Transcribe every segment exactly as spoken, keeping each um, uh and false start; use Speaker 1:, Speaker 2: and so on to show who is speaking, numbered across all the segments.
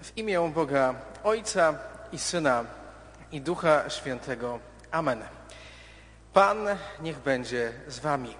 Speaker 1: W imię Boga Ojca i Syna i Ducha Świętego. Amen. Pan niech będzie z wami.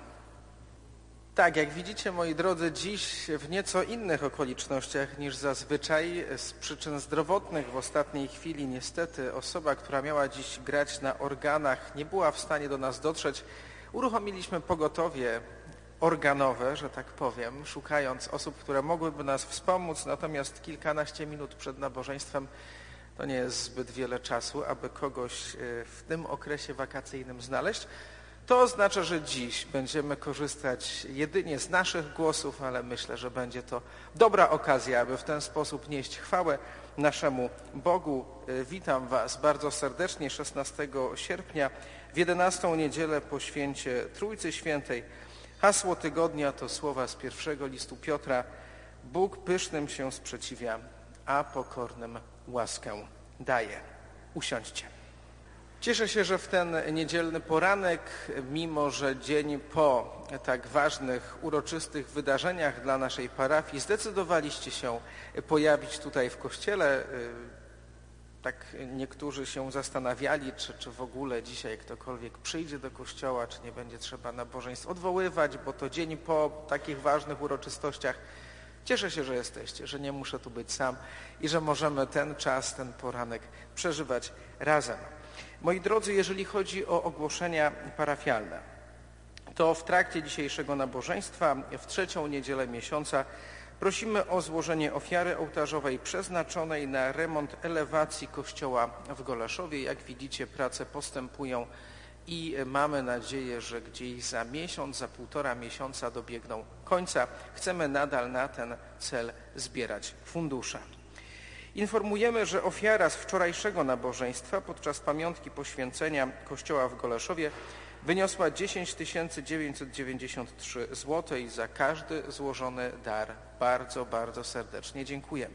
Speaker 1: Tak, jak widzicie, moi drodzy, dziś w nieco innych okolicznościach niż zazwyczaj, z przyczyn zdrowotnych w ostatniej chwili niestety osoba, która miała dziś grać na organach, nie była w stanie do nas dotrzeć. Uruchomiliśmy pogotowie organowe, że tak powiem, szukając osób, które mogłyby nas wspomóc, natomiast kilkanaście minut przed nabożeństwem to nie jest zbyt wiele czasu, aby kogoś w tym okresie wakacyjnym znaleźć. To oznacza, że dziś będziemy korzystać jedynie z naszych głosów, ale myślę, że będzie to dobra okazja, aby w ten sposób nieść chwałę naszemu Bogu. Witam Was bardzo serdecznie szesnastego sierpnia w jedenastą niedzielę po święcie Trójcy Świętej. Hasło tygodnia to słowa z pierwszego listu Piotra. Bóg pysznym się sprzeciwia, a pokornym łaskę daje. Usiądźcie. Cieszę się, że w ten niedzielny poranek, mimo że dzień po tak ważnych, uroczystych wydarzeniach dla naszej parafii, zdecydowaliście się pojawić tutaj w kościele. Tak niektórzy się zastanawiali, czy, czy w ogóle dzisiaj ktokolwiek przyjdzie do kościoła, czy nie będzie trzeba nabożeństw odwoływać, bo to dzień po takich ważnych uroczystościach. Cieszę się, że jesteście, że nie muszę tu być sam i że możemy ten czas, ten poranek przeżywać razem. Moi drodzy, jeżeli chodzi o ogłoszenia parafialne, to w trakcie dzisiejszego nabożeństwa w trzecią niedzielę miesiąca prosimy o złożenie ofiary ołtarzowej przeznaczonej na remont elewacji kościoła w Goleszowie. Jak widzicie, prace postępują i mamy nadzieję, że gdzieś za miesiąc, za półtora miesiąca dobiegną końca. Chcemy nadal na ten cel zbierać fundusze. Informujemy, że ofiara z wczorajszego nabożeństwa podczas pamiątki poświęcenia kościoła w Goleszowie wyniosła dziesięć tysięcy dziewięćset dziewięćdziesiąt trzy złote i za każdy złożony dar bardzo, bardzo serdecznie dziękujemy.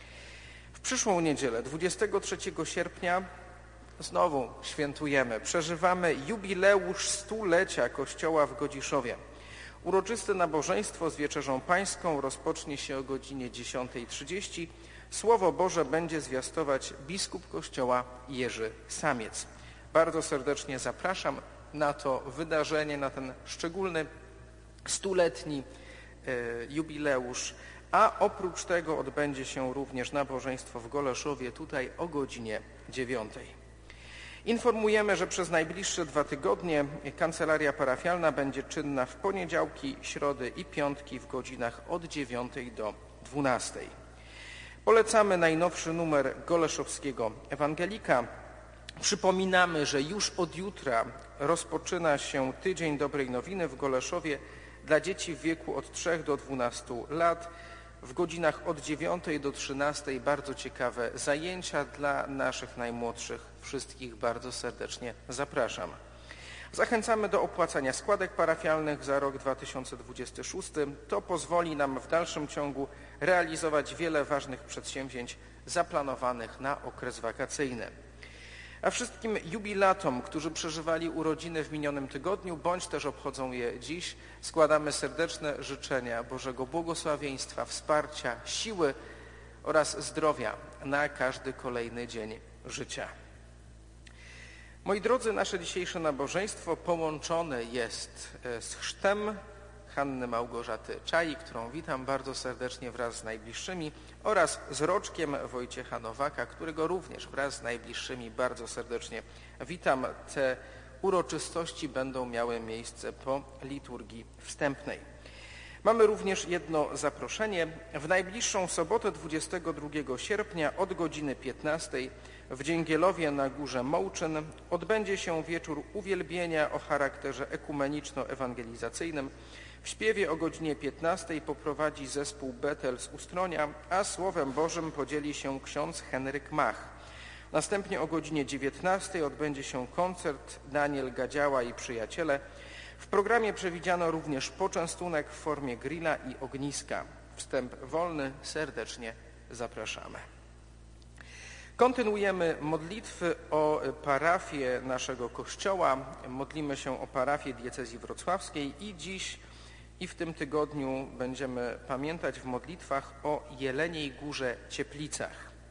Speaker 1: W przyszłą niedzielę, dwudziestego trzeciego sierpnia, znowu świętujemy, przeżywamy jubileusz stulecia kościoła w Godziszowie. Uroczyste nabożeństwo z wieczerzą pańską rozpocznie się o godzinie dziesiątej trzydzieści. Słowo Boże będzie zwiastować biskup kościoła Jerzy Samiec. Bardzo serdecznie zapraszam na to wydarzenie, na ten szczególny stuletni e, jubileusz, a oprócz tego odbędzie się również nabożeństwo w Goleszowie tutaj o godzinie dziewiątej. Informujemy, że przez najbliższe dwa tygodnie kancelaria parafialna będzie czynna w poniedziałki, środy i piątki w godzinach od dziewiątej do dwunastej. Polecamy najnowszy numer Goleszowskiego Ewangelika. Przypominamy, że już od jutra rozpoczyna się Tydzień Dobrej Nowiny w Goleszowie dla dzieci w wieku od trzech do dwunastu lat. W godzinach od dziewiątej do trzynastej bardzo ciekawe zajęcia dla naszych najmłodszych. Wszystkich bardzo serdecznie zapraszam. Zachęcamy do opłacania składek parafialnych za rok dwa tysiące dwudziesty szósty. To pozwoli nam w dalszym ciągu realizować wiele ważnych przedsięwzięć zaplanowanych na okres wakacyjny. A wszystkim jubilatom, którzy przeżywali urodziny w minionym tygodniu, bądź też obchodzą je dziś, składamy serdeczne życzenia Bożego błogosławieństwa, wsparcia, siły oraz zdrowia na każdy kolejny dzień życia. Moi drodzy, nasze dzisiejsze nabożeństwo połączone jest z chrztem Hanny Małgorzaty Czai, którą witam bardzo serdecznie wraz z najbliższymi, oraz z roczkiem Wojciecha Nowaka, którego również wraz z najbliższymi bardzo serdecznie witam. Te uroczystości będą miały miejsce po liturgii wstępnej. Mamy również jedno zaproszenie. W najbliższą sobotę dwudziestego drugiego sierpnia od godziny piętnastej w Dzięgielowie na Górze Mołczyn odbędzie się wieczór uwielbienia o charakterze ekumeniczno-ewangelizacyjnym. W śpiewie o godzinie piętnastej poprowadzi zespół Betel z Ustronia, a Słowem Bożym podzieli się ksiądz Henryk Mach. Następnie o godzinie dziewiętnastej odbędzie się koncert Daniel Gadziała i Przyjaciele. W programie przewidziano również poczęstunek w formie grilla i ogniska. Wstęp wolny, serdecznie zapraszamy. Kontynuujemy modlitwy o parafię naszego kościoła. Modlimy się o parafię diecezji wrocławskiej i dziś i w tym tygodniu będziemy pamiętać w modlitwach o Jeleniej Górze Cieplicach.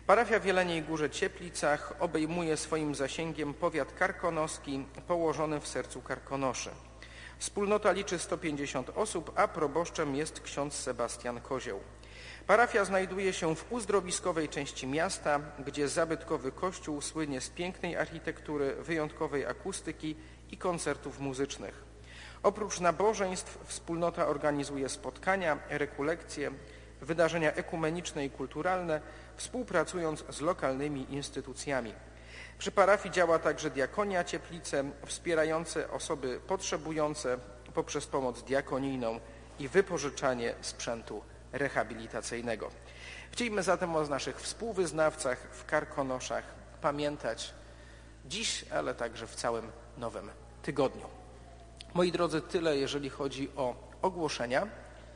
Speaker 1: Parafia w Jeleniej Górze Cieplicach obejmuje swoim zasięgiem powiat karkonoski położony w sercu Karkonoszy. Wspólnota liczy sto pięćdziesiąt osób, a proboszczem jest ksiądz Sebastian Kozioł. Parafia znajduje się w uzdrowiskowej części miasta, gdzie zabytkowy kościół słynie z pięknej architektury, wyjątkowej akustyki i koncertów muzycznych. Oprócz nabożeństw wspólnota organizuje spotkania, rekolekcje, wydarzenia ekumeniczne i kulturalne, współpracując z lokalnymi instytucjami. Przy parafii działa także diakonia Cieplice, wspierające osoby potrzebujące poprzez pomoc diakonijną i wypożyczanie sprzętu rehabilitacyjnego. Chcielibyśmy zatem o naszych współwyznawcach w Karkonoszach pamiętać dziś, ale także w całym nowym tygodniu. Moi drodzy, tyle jeżeli chodzi o ogłoszenia.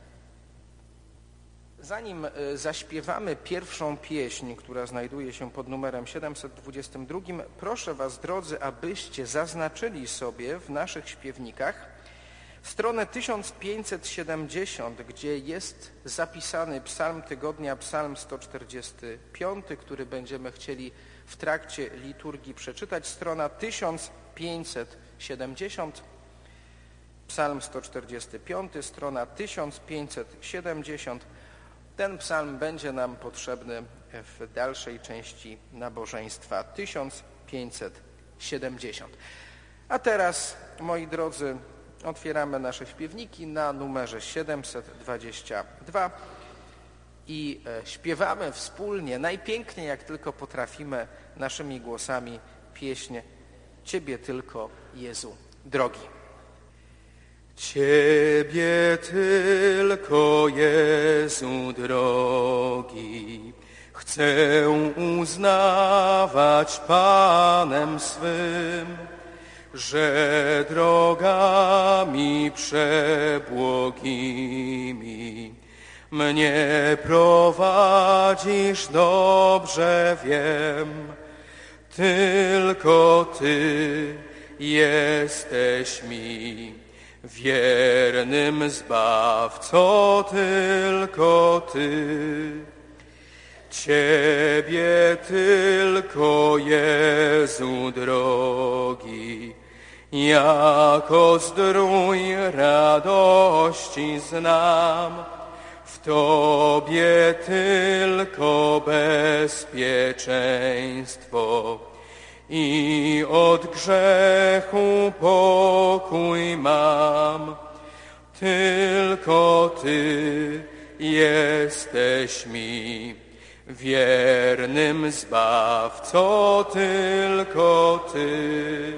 Speaker 1: Zanim zaśpiewamy pierwszą pieśń, która znajduje się pod numerem siedemset dwudziestym drugim, proszę Was, drodzy, abyście zaznaczyli sobie w naszych śpiewnikach stronę tysiąc pięćset siedemdziesiąt, gdzie jest zapisany psalm tygodnia, psalm sto czterdziesty piąty, który będziemy chcieli w trakcie liturgii przeczytać. Strona tysiąc pięćset siedemdziesiąt, psalm sto czterdziesty piąty, strona tysiąc pięćset siedemdziesiąt. Ten psalm będzie nam potrzebny w dalszej części nabożeństwa. tysiąc pięćset siedemdziesiąt. A teraz, moi drodzy, otwieramy nasze śpiewniki na numerze siedemset dwadzieścia dwa i śpiewamy wspólnie, najpiękniej jak tylko potrafimy, naszymi głosami pieśń Ciebie tylko, Jezu drogi. Ciebie tylko, Jezu drogi, chcę uznawać Panem swym, że drogami przebłogimi mnie prowadzisz, dobrze wiem. Tylko Ty jesteś mi wiernym Zbawco, tylko Ty. Ciebie tylko, Jezu drogi, jako zdrój radości znam. W Tobie tylko bezpieczeństwo i od grzechu pokój mam. Tylko Ty jesteś mi wiernym Zbawco, tylko Ty.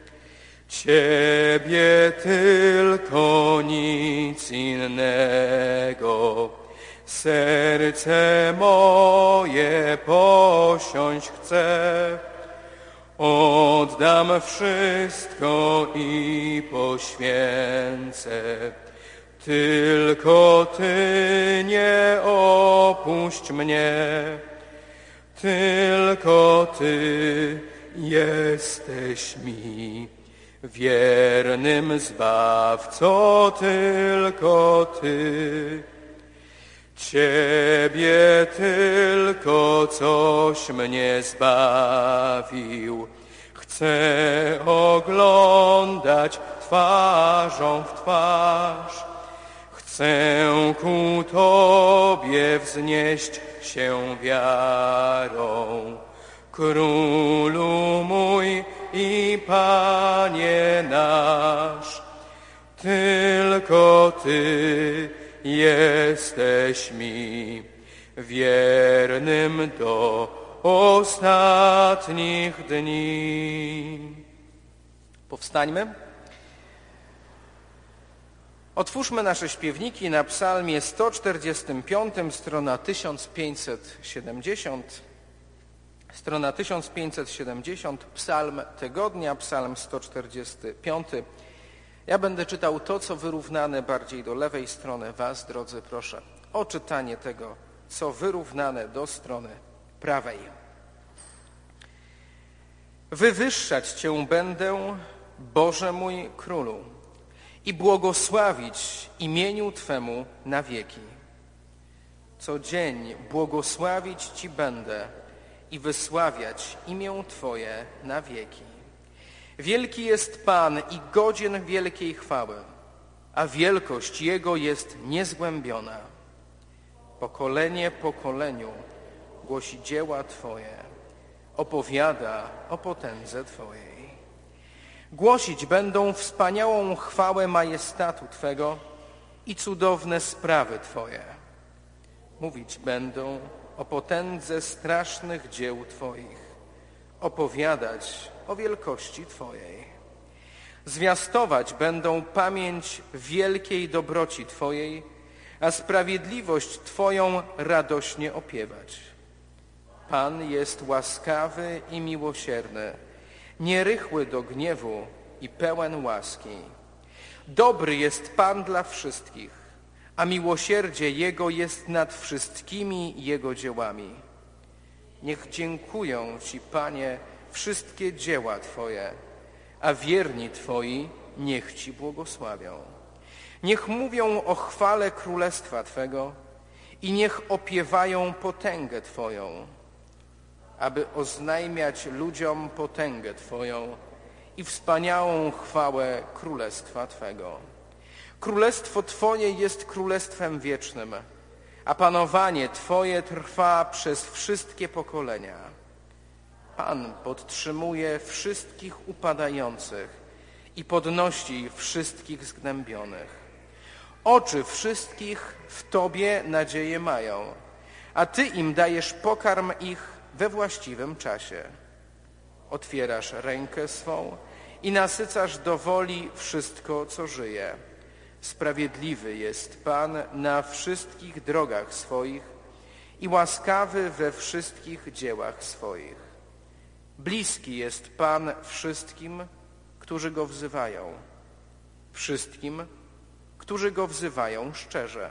Speaker 1: Ciebie tylko, nic innego. Serce moje posiąść chce. Oddam wszystko i poświęcę. Tylko Ty nie opuść mnie. Tylko Ty jesteś mi wiernym Zbawco, tylko Ty. Ciebie tylko, coś mnie zbawił. Chcę oglądać twarzą w twarz. Chcę ku Tobie wznieść się wiarą. Królu mój i Panie nasz, tylko Ty jesteś mi wiernym do ostatnich dni. Powstańmy. Otwórzmy nasze śpiewniki na psalmie sto czterdziestym piątym, strona tysiąc pięćset siedemdziesiąt. Strona tysiąc pięćset siedemdziesiąt, psalm tygodnia, psalm sto czterdziesty piąty. Ja będę czytał to, co wyrównane bardziej do lewej strony. Was, drodzy, proszę o czytanie tego, co wyrównane do strony prawej. Wywyższać Cię będę, Boże mój Królu, i błogosławić imieniu Twemu na wieki. Co dzień błogosławić Ci będę i wysławiać imię Twoje na wieki. Wielki jest Pan i godzien wielkiej chwały, a wielkość Jego jest niezgłębiona. Pokolenie pokoleniu głosi dzieła Twoje, opowiada o potędze Twojej. Głosić będą wspaniałą chwałę majestatu Twego i cudowne sprawy Twoje. Mówić będą o potędze strasznych dzieł Twoich, opowiadać o wielkości Twojej. Zwiastować będą pamięć wielkiej dobroci Twojej, a sprawiedliwość Twoją radośnie opiewać. Pan jest łaskawy i miłosierny, nierychły do gniewu i pełen łaski. Dobry jest Pan dla wszystkich, a miłosierdzie Jego jest nad wszystkimi Jego dziełami. Niech dziękują Ci, Panie, wszystkie dzieła Twoje, a wierni Twoi niech Ci błogosławią. Niech mówią o chwale królestwa Twego i niech opiewają potęgę Twoją, aby oznajmiać ludziom potęgę Twoją i wspaniałą chwałę królestwa Twego. Królestwo Twoje jest królestwem wiecznym, a panowanie Twoje trwa przez wszystkie pokolenia. Pan podtrzymuje wszystkich upadających i podnosi wszystkich zgnębionych. Oczy wszystkich w Tobie nadzieję mają, a Ty im dajesz pokarm ich we właściwym czasie. Otwierasz rękę swą i nasycasz do woli wszystko, co żyje. Sprawiedliwy jest Pan na wszystkich drogach swoich i łaskawy we wszystkich dziełach swoich. Bliski jest Pan wszystkim, którzy Go wzywają, wszystkim, którzy Go wzywają szczerze.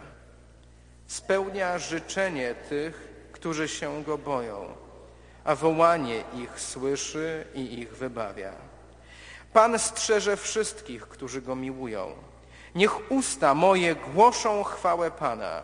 Speaker 1: Spełnia życzenie tych, którzy się Go boją, a wołanie ich słyszy i ich wybawia. Pan strzeże wszystkich, którzy Go miłują. Niech usta moje głoszą chwałę Pana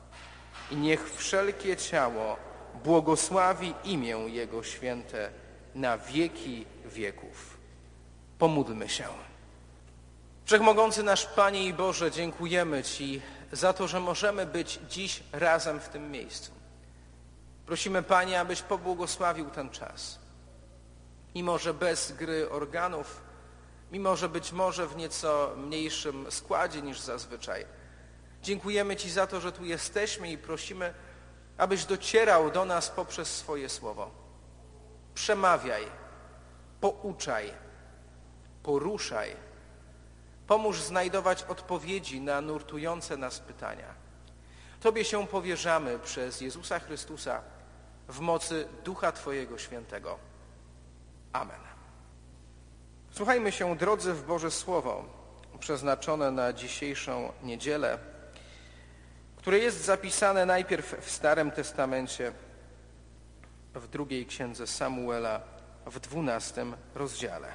Speaker 1: i niech wszelkie ciało błogosławi imię Jego święte na wieki wieków. Pomódlmy się. Wszechmogący nasz Panie i Boże, dziękujemy Ci za to, że możemy być dziś razem w tym miejscu. Prosimy, Panie, abyś pobłogosławił ten czas. Mimo że bez gry organów, mimo że być może w nieco mniejszym składzie niż zazwyczaj. Dziękujemy Ci za to, że tu jesteśmy i prosimy, abyś docierał do nas poprzez swoje słowo. Przemawiaj, pouczaj, poruszaj. Pomóż znajdować odpowiedzi na nurtujące nas pytania. Tobie się powierzamy przez Jezusa Chrystusa w mocy Ducha Twojego Świętego. Amen. Słuchajmy się, drodzy, w Boże Słowo przeznaczone na dzisiejszą niedzielę, które jest zapisane najpierw w Starym Testamencie, w drugiej księdze Samuela, w dwunastym rozdziale.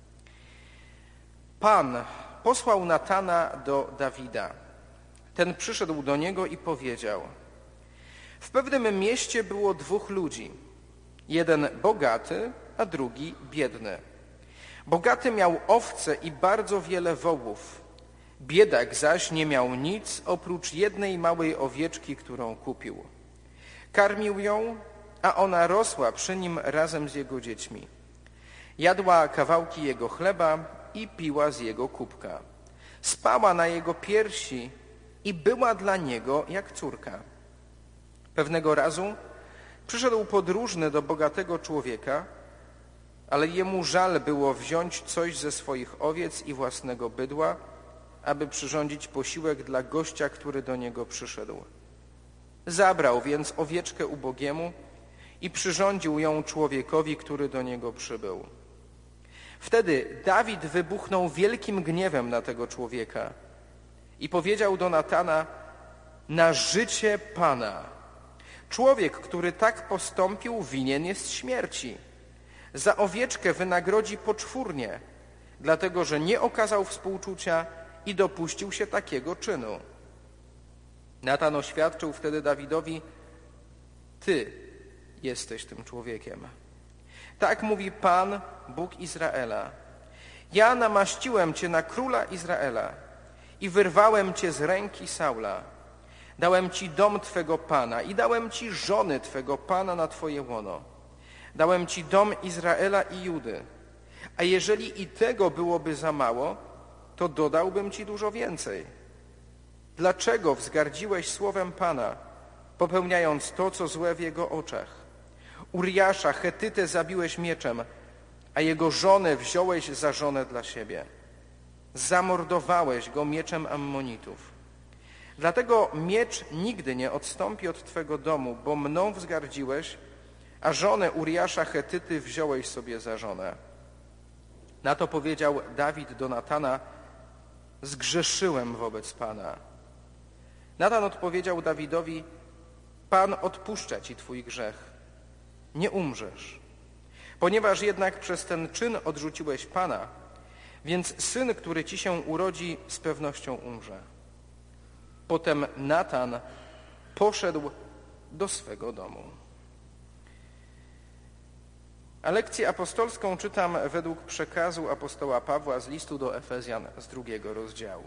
Speaker 1: Pan posłał Natana do Dawida. Ten przyszedł do niego i powiedział: w pewnym mieście było dwóch ludzi, jeden bogaty, a drugi biedny. Bogaty miał owce i bardzo wiele wołów. Biedak zaś nie miał nic oprócz jednej małej owieczki, którą kupił. Karmił ją, a ona rosła przy nim razem z jego dziećmi. Jadła kawałki jego chleba i piła z jego kubka. Spała na jego piersi i była dla niego jak córka. Pewnego razu przyszedł podróżny do bogatego człowieka, ale jemu żal było wziąć coś ze swoich owiec i własnego bydła, aby przyrządzić posiłek dla gościa, który do niego przyszedł. Zabrał więc owieczkę ubogiemu i przyrządził ją człowiekowi, który do niego przybył. Wtedy Dawid wybuchnął wielkim gniewem na tego człowieka i powiedział do Natana: na życie Pana, człowiek, który tak postąpił, winien jest śmierci. Za owieczkę wynagrodzi poczwórnie, dlatego że nie okazał współczucia i dopuścił się takiego czynu. Natan oświadczył wtedy Dawidowi: ty, jesteś tym człowiekiem. Tak mówi Pan, Bóg Izraela. Ja namaściłem Cię na króla Izraela i wyrwałem Cię z ręki Saula. Dałem Ci dom Twego Pana i dałem Ci żony Twego Pana na Twoje łono. Dałem Ci dom Izraela i Judy. A jeżeli i tego byłoby za mało, to dodałbym Ci dużo więcej. Dlaczego wzgardziłeś słowem Pana, popełniając to, co złe w Jego oczach? Uriasza, Chetytę zabiłeś mieczem, a jego żonę wziąłeś za żonę dla siebie. Zamordowałeś go mieczem Ammonitów. Dlatego miecz nigdy nie odstąpi od Twego domu, bo mną wzgardziłeś, a żonę Uriasza Chetyty wziąłeś sobie za żonę. Na to powiedział Dawid do Natana: zgrzeszyłem wobec Pana. Natan odpowiedział Dawidowi: Pan odpuszcza Ci Twój grzech. Nie umrzesz. Ponieważ jednak przez ten czyn odrzuciłeś Pana, więc syn, który Ci się urodzi, z pewnością umrze. Potem Natan poszedł do swego domu. A lekcję apostolską czytam według przekazu apostoła Pawła z listu do Efezjan z drugiego rozdziału.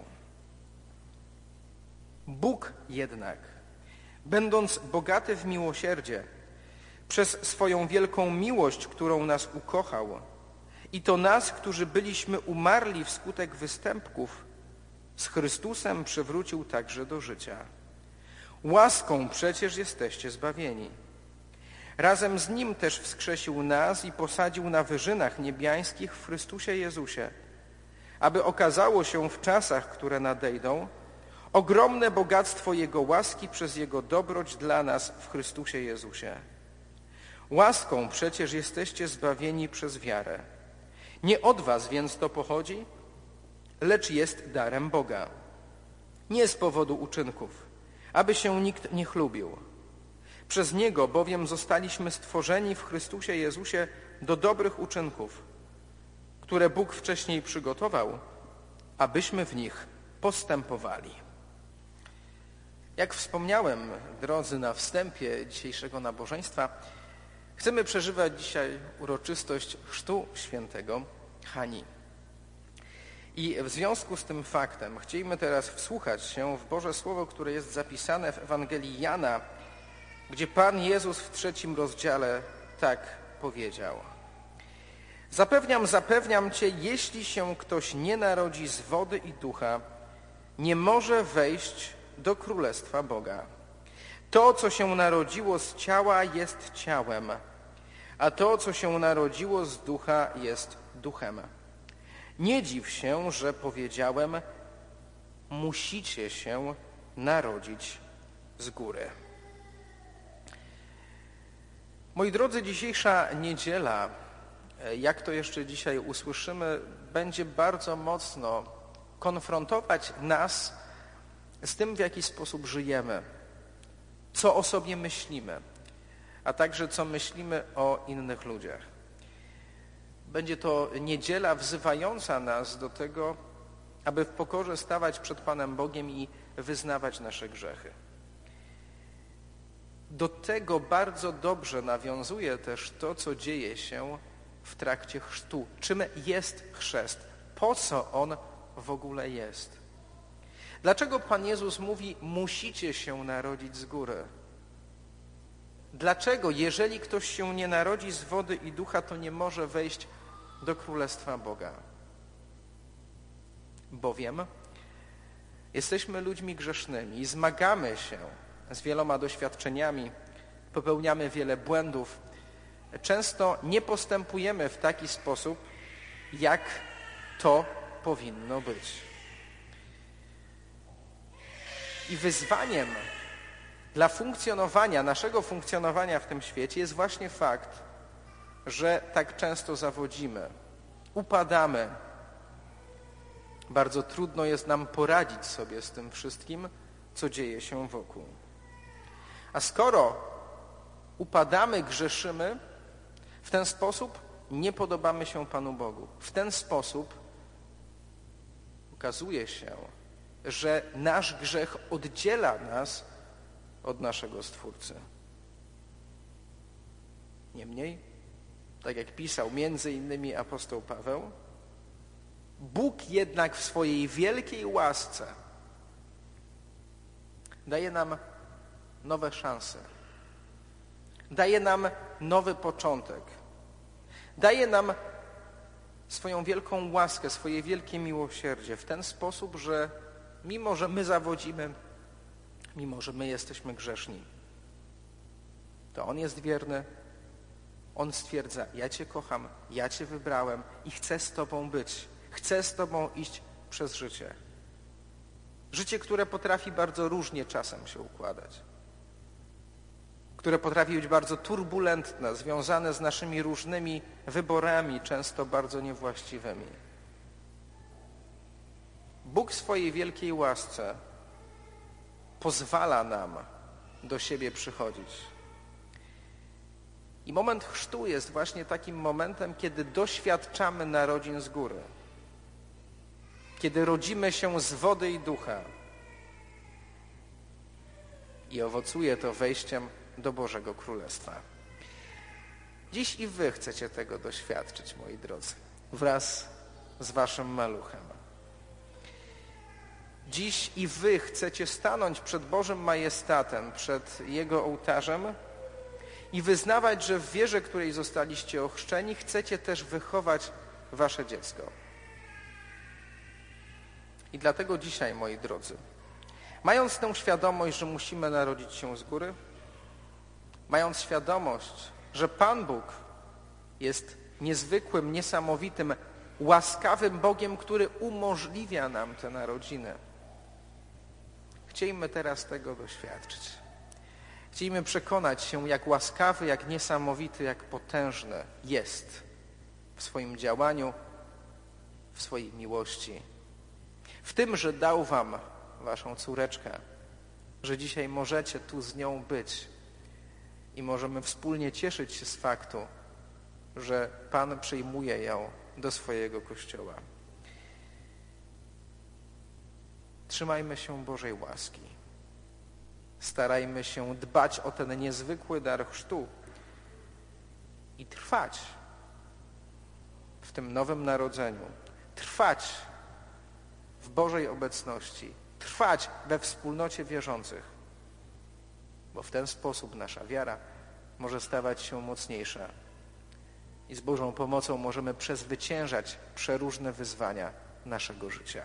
Speaker 1: Bóg jednak, będąc bogaty w miłosierdzie, przez swoją wielką miłość, którą nas ukochał, i to nas, którzy byliśmy umarli wskutek występków, z Chrystusem przywrócił także do życia. Łaską przecież jesteście zbawieni. Razem z Nim też wskrzesił nas i posadził na wyżynach niebiańskich w Chrystusie Jezusie, aby okazało się w czasach, które nadejdą, ogromne bogactwo Jego łaski przez Jego dobroć dla nas w Chrystusie Jezusie. Łaską przecież jesteście zbawieni przez wiarę. Nie od was więc to pochodzi, lecz jest darem Boga. Nie z powodu uczynków, aby się nikt nie chlubił. Przez Niego bowiem zostaliśmy stworzeni w Chrystusie Jezusie do dobrych uczynków, które Bóg wcześniej przygotował, abyśmy w nich postępowali. Jak wspomniałem, drodzy, na wstępie dzisiejszego nabożeństwa, chcemy przeżywać dzisiaj uroczystość chrztu świętego Hani. I w związku z tym faktem chcielibyśmy teraz wsłuchać się w Boże Słowo, które jest zapisane w Ewangelii Jana, gdzie Pan Jezus w trzecim rozdziale tak powiedział. Zapewniam, zapewniam Cię, jeśli się ktoś nie narodzi z wody i ducha, nie może wejść do Królestwa Boga. To, co się narodziło z ciała, jest ciałem, a to, co się narodziło z ducha, jest duchem. Nie dziw się, że powiedziałem, musicie się narodzić z góry. Moi drodzy, dzisiejsza niedziela, jak to jeszcze dzisiaj usłyszymy, będzie bardzo mocno konfrontować nas z tym, w jaki sposób żyjemy, co o sobie myślimy, a także co myślimy o innych ludziach. Będzie to niedziela wzywająca nas do tego, aby w pokorze stawać przed Panem Bogiem i wyznawać nasze grzechy. Do tego bardzo dobrze nawiązuje też to, co dzieje się w trakcie chrztu. Czym jest chrzest? Po co on w ogóle jest? Dlaczego Pan Jezus mówi, musicie się narodzić z góry? Dlaczego, jeżeli ktoś się nie narodzi z wody i ducha, to nie może wejść do Królestwa Boga? Bowiem jesteśmy ludźmi grzesznymi i zmagamy się z wieloma doświadczeniami, popełniamy wiele błędów. Często nie postępujemy w taki sposób, jak to powinno być. I wyzwaniem dla funkcjonowania, naszego funkcjonowania w tym świecie jest właśnie fakt, że tak często zawodzimy, upadamy. Bardzo trudno jest nam poradzić sobie z tym wszystkim, co dzieje się wokół. A skoro upadamy, grzeszymy, w ten sposób nie podobamy się Panu Bogu. W ten sposób okazuje się, że nasz grzech oddziela nas od naszego Stwórcy. Niemniej, tak jak pisał między innymi apostoł Paweł, Bóg jednak w swojej wielkiej łasce daje nam nowe szanse. Daje nam nowy początek. Daje nam swoją wielką łaskę, swoje wielkie miłosierdzie w ten sposób, że mimo, że my zawodzimy, mimo, że my jesteśmy grzeszni, to On jest wierny. On stwierdza, ja Cię kocham, ja Cię wybrałem i chcę z Tobą być. Chcę z Tobą iść przez życie. Życie, które potrafi bardzo różnie czasem się układać. Które potrafi być bardzo turbulentne, związane z naszymi różnymi wyborami, często bardzo niewłaściwymi. Bóg w swojej wielkiej łasce pozwala nam do siebie przychodzić. I moment chrztu jest właśnie takim momentem, kiedy doświadczamy narodzin z góry. Kiedy rodzimy się z wody i ducha. I owocuje to wejściem do Bożego Królestwa. Dziś i wy chcecie tego doświadczyć, moi drodzy, wraz z waszym maluchem. Dziś i wy chcecie stanąć przed Bożym majestatem, przed Jego ołtarzem i wyznawać, że w wierze, której zostaliście ochrzczeni, chcecie też wychować wasze dziecko. I dlatego dzisiaj, moi drodzy, mając tę świadomość, że musimy narodzić się z góry, mając świadomość, że Pan Bóg jest niezwykłym, niesamowitym, łaskawym Bogiem, który umożliwia nam te narodziny, chciejmy teraz tego doświadczyć. Chciejmy przekonać się, jak łaskawy, jak niesamowity, jak potężny jest w swoim działaniu, w swojej miłości. W tym, że dał wam waszą córeczkę, że dzisiaj możecie tu z nią być i możemy wspólnie cieszyć się z faktu, że Pan przyjmuje ją do swojego Kościoła. Trzymajmy się Bożej łaski. Starajmy się dbać o ten niezwykły dar chrztu i trwać w tym nowym narodzeniu, trwać w Bożej obecności, trwać we wspólnocie wierzących, bo w ten sposób nasza wiara może stawać się mocniejsza i z Bożą pomocą możemy przezwyciężać przeróżne wyzwania naszego życia.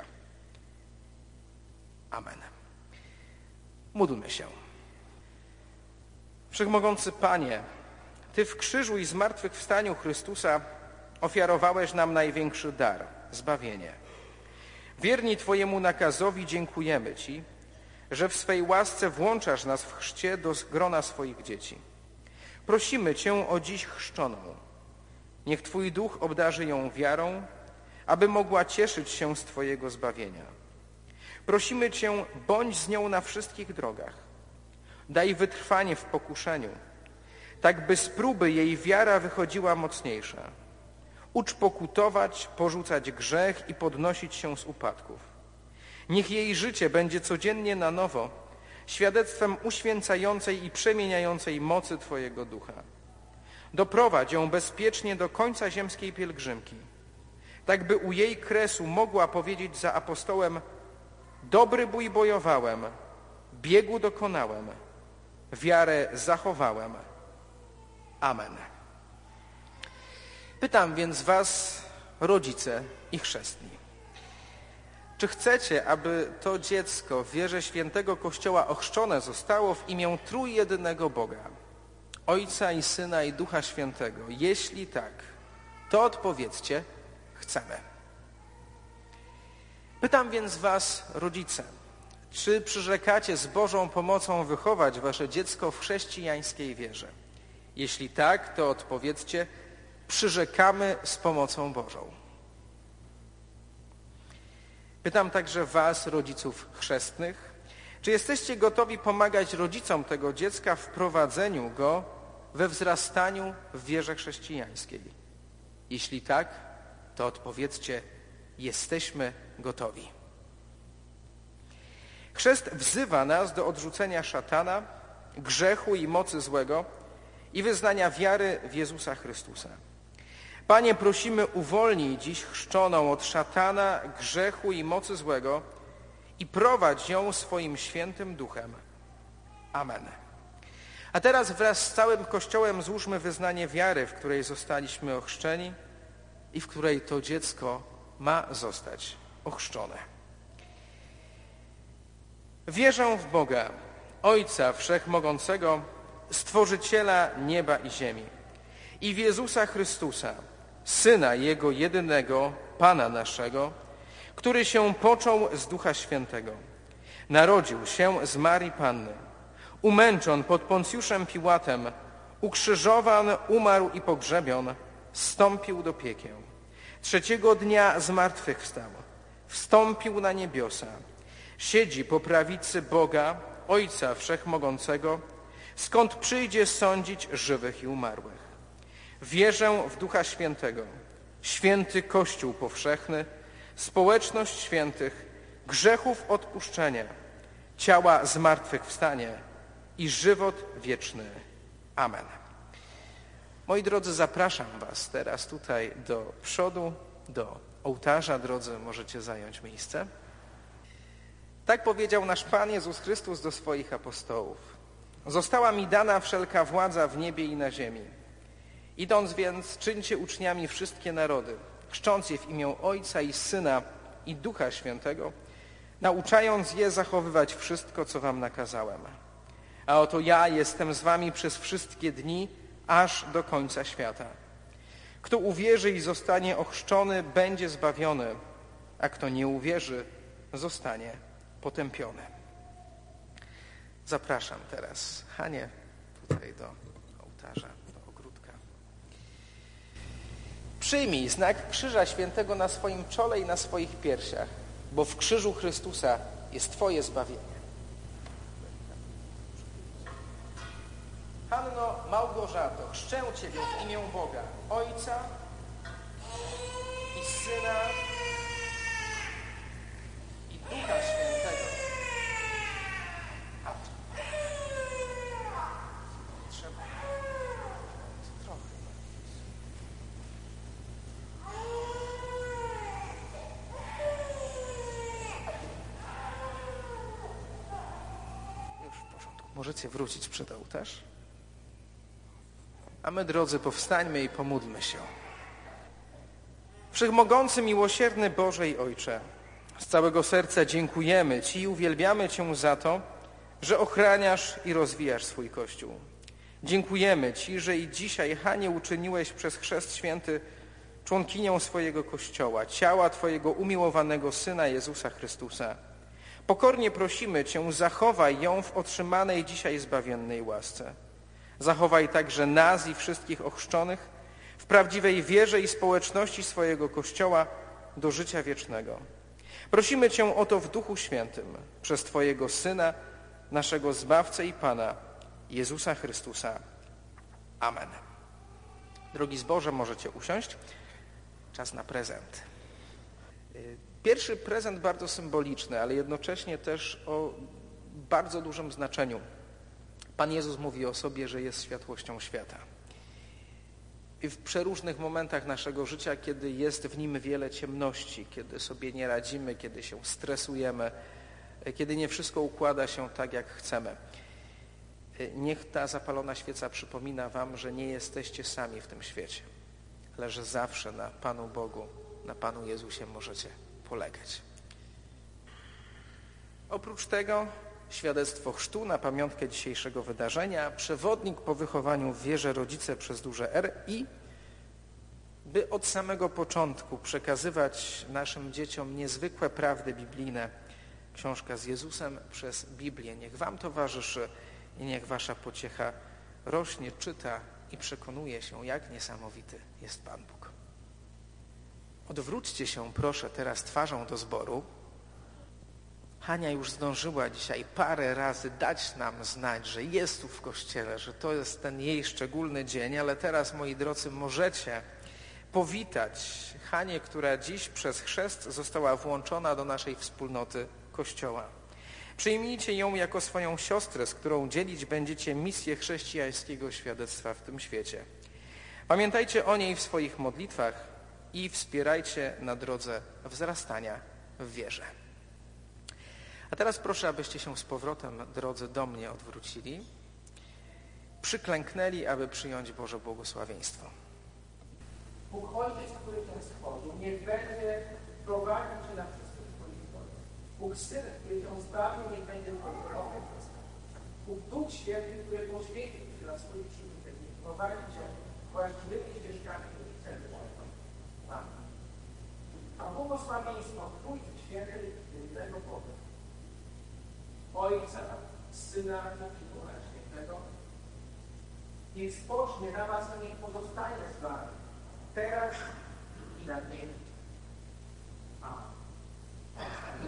Speaker 1: Amen. Módlmy się. Wszechmogący Panie, Ty w krzyżu i zmartwychwstaniu Chrystusa ofiarowałeś nam największy dar, zbawienie. Wierni Twojemu nakazowi dziękujemy Ci, że w swej łasce włączasz nas w chrzcie do grona swoich dzieci. Prosimy Cię o dziś chrzczoną. Niech Twój duch obdarzy ją wiarą, aby mogła cieszyć się z Twojego zbawienia. Prosimy Cię, bądź z nią na wszystkich drogach. Daj wytrwanie w pokuszeniu, tak by z próby jej wiara wychodziła mocniejsza. Ucz pokutować, porzucać grzech i podnosić się z upadków. Niech jej życie będzie codziennie na nowo świadectwem uświęcającej i przemieniającej mocy Twojego ducha. Doprowadź ją bezpiecznie do końca ziemskiej pielgrzymki, tak by u jej kresu mogła powiedzieć za apostołem: dobry bój bojowałem, biegu dokonałem, wiarę zachowałem. Amen. Pytam więc was, rodzice i chrzestni, czy chcecie, aby to dziecko w wierze świętego Kościoła ochrzczone zostało w imię trójjedynego Boga, Ojca i Syna i Ducha Świętego? Jeśli tak, to odpowiedzcie: chcemy. Pytam więc was, rodzice, czy przyrzekacie z Bożą pomocą wychować wasze dziecko w chrześcijańskiej wierze? Jeśli tak, to odpowiedzcie: przyrzekamy z pomocą Bożą. Pytam także was, rodziców chrzestnych, czy jesteście gotowi pomagać rodzicom tego dziecka w prowadzeniu go we wzrastaniu w wierze chrześcijańskiej? Jeśli tak, to odpowiedzcie: jesteśmy gotowi. Chrzest wzywa nas do odrzucenia szatana, grzechu i mocy złego i wyznania wiary w Jezusa Chrystusa. Panie, prosimy, uwolnij dziś chrzczoną od szatana, grzechu i mocy złego i prowadź ją swoim świętym duchem. Amen. A teraz wraz z całym Kościołem złóżmy wyznanie wiary, w której zostaliśmy ochrzczeni i w której to dziecko ma zostać ochrzczone. Wierzę w Boga, Ojca Wszechmogącego, Stworzyciela nieba i ziemi, i w Jezusa Chrystusa, Syna Jego jedynego, Pana naszego, który się począł z Ducha Świętego. Narodził się z Marii Panny, umęczon pod Poncjuszem Piłatem, ukrzyżowan, umarł i pogrzebion, zstąpił do piekieł. Trzeciego dnia zmartwychwstał, wstąpił na niebiosa, siedzi po prawicy Boga, Ojca Wszechmogącego, skąd przyjdzie sądzić żywych i umarłych. Wierzę w Ducha Świętego, święty Kościół powszechny, społeczność świętych, grzechów odpuszczenie, ciała zmartwychwstanie i żywot wieczny. Amen. Moi drodzy, zapraszam was teraz tutaj do przodu, do ołtarza. Drodzy, możecie zająć miejsce. Tak powiedział nasz Pan Jezus Chrystus do swoich apostołów. Została mi dana wszelka władza w niebie i na ziemi. Idąc więc, czyńcie uczniami wszystkie narody, chrzcząc je w imię Ojca i Syna i Ducha Świętego, nauczając je zachowywać wszystko, co wam nakazałem. A oto ja jestem z wami przez wszystkie dni, aż do końca świata. Kto uwierzy i zostanie ochrzczony, będzie zbawiony, a kto nie uwierzy, zostanie potępiony. Zapraszam teraz Hanię tutaj do ołtarza, do ogródka. Przyjmij znak Krzyża Świętego na swoim czole i na swoich piersiach, bo w krzyżu Chrystusa jest twoje zbawienie. Hanno Małgorzato, chrzczę ciebie w imię Boga, Ojca i Syna i Ducha Świętego. Trzeba trochę. Już w porządku. Możecie wrócić przed ołtarz. A my, drodzy, powstańmy i pomódlmy się. Wszechmogący, miłosierny Boże i Ojcze, z całego serca dziękujemy Ci i uwielbiamy Cię za to, że ochraniasz i rozwijasz swój Kościół. Dziękujemy Ci, że i dzisiaj Hanię uczyniłeś przez chrzest święty członkinią swojego Kościoła, ciała Twojego umiłowanego Syna Jezusa Chrystusa. Pokornie prosimy Cię, zachowaj ją w otrzymanej dzisiaj zbawiennej łasce. Zachowaj także nas i wszystkich ochrzczonych w prawdziwej wierze i społeczności swojego Kościoła do życia wiecznego. Prosimy Cię o to w Duchu Świętym, przez Twojego Syna, naszego Zbawcę i Pana, Jezusa Chrystusa. Amen. Drogi zboże, możecie usiąść. Czas na prezent. Pierwszy prezent bardzo symboliczny, ale jednocześnie też o bardzo dużym znaczeniu. Pan Jezus mówi o sobie, że jest światłością świata. I w przeróżnych momentach naszego życia, kiedy jest w nim wiele ciemności, kiedy sobie nie radzimy, kiedy się stresujemy, kiedy nie wszystko układa się tak, jak chcemy, niech ta zapalona świeca przypomina wam, że nie jesteście sami w tym świecie, ale że zawsze na Panu Bogu, na Panu Jezusie możecie polegać. Oprócz tego świadectwo chrztu na pamiątkę dzisiejszego wydarzenia, przewodnik po wychowaniu w wierze rodzice przez duże R i by od samego początku przekazywać naszym dzieciom niezwykłe prawdy biblijne. Książka z Jezusem przez Biblię. Niech wam towarzyszy i niech wasza pociecha rośnie, czyta i przekonuje się, jak niesamowity jest Pan Bóg. Odwróćcie się proszę teraz twarzą do zboru. Hania już zdążyła dzisiaj parę razy dać nam znać, że jest tu w kościele, że to jest ten jej szczególny dzień, ale teraz, moi drodzy, możecie powitać Hanię, która dziś przez chrzest została włączona do naszej wspólnoty Kościoła. Przyjmijcie ją jako swoją siostrę, z którą dzielić będziecie misję chrześcijańskiego świadectwa w tym świecie. Pamiętajcie o niej w swoich modlitwach i wspierajcie na drodze wzrastania w wierze. A teraz proszę, abyście się z powrotem, drodzy, do mnie odwrócili, przyklęknęli, aby przyjąć Boże błogosławieństwo. Bóg Ojciec, który Cię stworzył, niech będzie prowadził Cię na wszystkich Twoich drogach. Bóg Syn, który Cię zbawił, niech będzie Twoim drogą. Bóg Duch Święty, który poświęcił Cię na swoich przywódców, niech prowadzi Cię właściwymi ścieżkami, które chcemy osiągnąć. Amen. A błogosławieństwo Trójcy Świętej jednego Boga, Ojca, Syna i Ducha Świętego, niech spocznie na was, a niech pozostaje z wami, teraz i na wieki. Amen.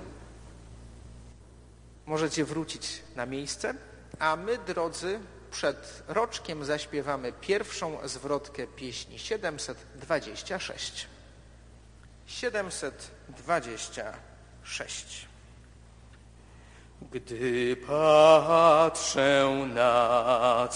Speaker 1: Możecie wrócić na miejsce, a my, drodzy, przed roczkiem zaśpiewamy pierwszą zwrotkę pieśni siedemset dwadzieścia sześć. siedemset dwadzieścia sześć. Gdy patrzę na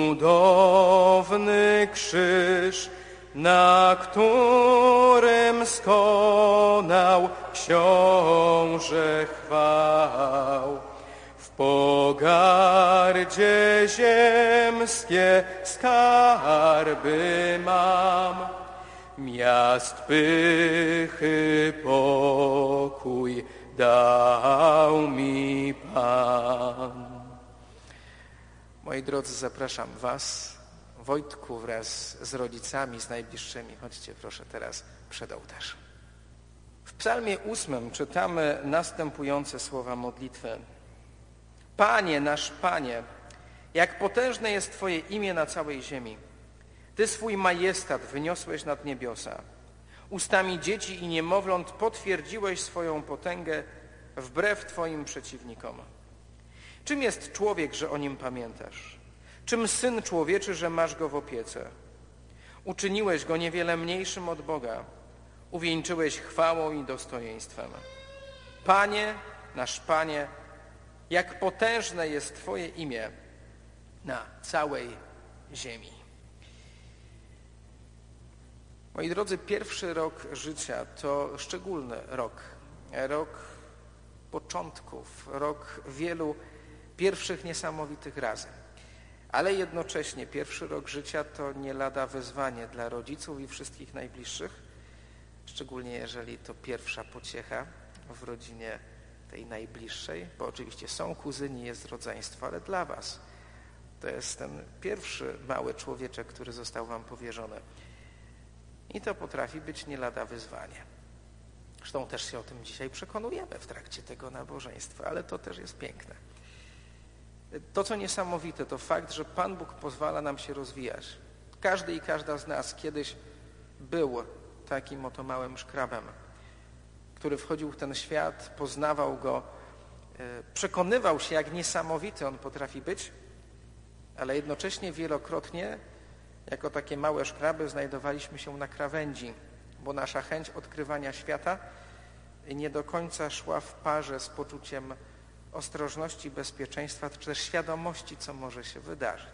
Speaker 1: cudowny krzyż, na którym skonał książę chwał, w pogardzie ziemskie skarby mam, miast pychy pokój dał mi Pan. Moi drodzy, zapraszam was, Wojtku, wraz z rodzicami, z najbliższymi. Chodźcie proszę teraz przed ołtarz. W psalmie ósmym czytamy następujące słowa modlitwy. Panie, nasz Panie, jak potężne jest Twoje imię na całej ziemi. Ty swój majestat wyniosłeś nad niebiosa. Ustami dzieci i niemowląt potwierdziłeś swoją potęgę wbrew Twoim przeciwnikom. Czym jest człowiek, że o nim pamiętasz? Czym syn człowieczy, że masz go w opiece? Uczyniłeś go niewiele mniejszym od Boga. Uwieńczyłeś chwałą i dostojeństwem. Panie, nasz Panie, jak potężne jest Twoje imię na całej ziemi. Moi drodzy, pierwszy rok życia to szczególny rok. Rok początków, rok wielu pierwszych niesamowitych razy. Ale jednocześnie pierwszy rok życia to nie lada wyzwanie dla rodziców i wszystkich najbliższych, szczególnie jeżeli to pierwsza pociecha w rodzinie tej najbliższej, bo oczywiście są kuzyni, jest rodzeństwo, ale dla was to jest ten pierwszy mały człowieczek, który został wam powierzony. I to potrafi być nie lada wyzwanie. Zresztą też się o tym dzisiaj przekonujemy w trakcie tego nabożeństwa, ale to też jest piękne. To, co niesamowite, to fakt, że Pan Bóg pozwala nam się rozwijać. Każdy i każda z nas kiedyś był takim oto małym szkrabem, który wchodził w ten świat, poznawał go, przekonywał się, jak niesamowity on potrafi być, ale jednocześnie wielokrotnie jako takie małe szkraby znajdowaliśmy się na krawędzi, bo nasza chęć odkrywania świata nie do końca szła w parze z poczuciem ostrożności, bezpieczeństwa, czy też świadomości, co może się wydarzyć.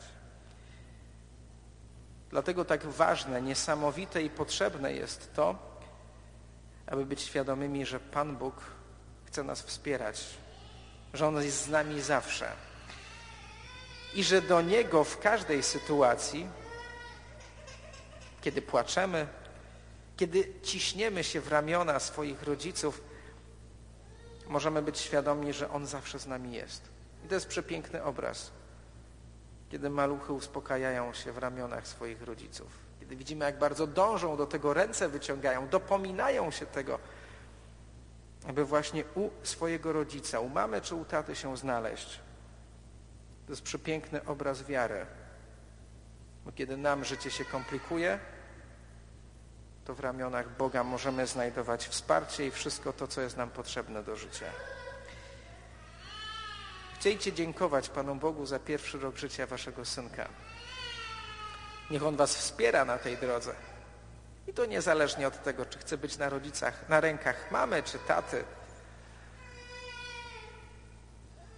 Speaker 1: Dlatego tak ważne, niesamowite i potrzebne jest to, aby być świadomymi, że Pan Bóg chce nas wspierać, że On jest z nami zawsze i że do Niego w każdej sytuacji, kiedy płaczemy, kiedy ciśniemy się w ramiona swoich rodziców, możemy być świadomi, że On zawsze z nami jest. I to jest przepiękny obraz, kiedy maluchy uspokajają się w ramionach swoich rodziców. Kiedy widzimy, jak bardzo dążą do tego, ręce wyciągają, dopominają się tego, aby właśnie u swojego rodzica, u mamy czy u taty się znaleźć. To jest przepiękny obraz wiary. Bo kiedy nam życie się komplikuje, to w ramionach Boga możemy znajdować wsparcie i wszystko to, co jest nam potrzebne do życia. Chciejcie dziękować Panu Bogu za pierwszy rok życia waszego synka. Niech On was wspiera na tej drodze. I to niezależnie od tego, czy chce być na rodzicach, na rękach mamy czy taty.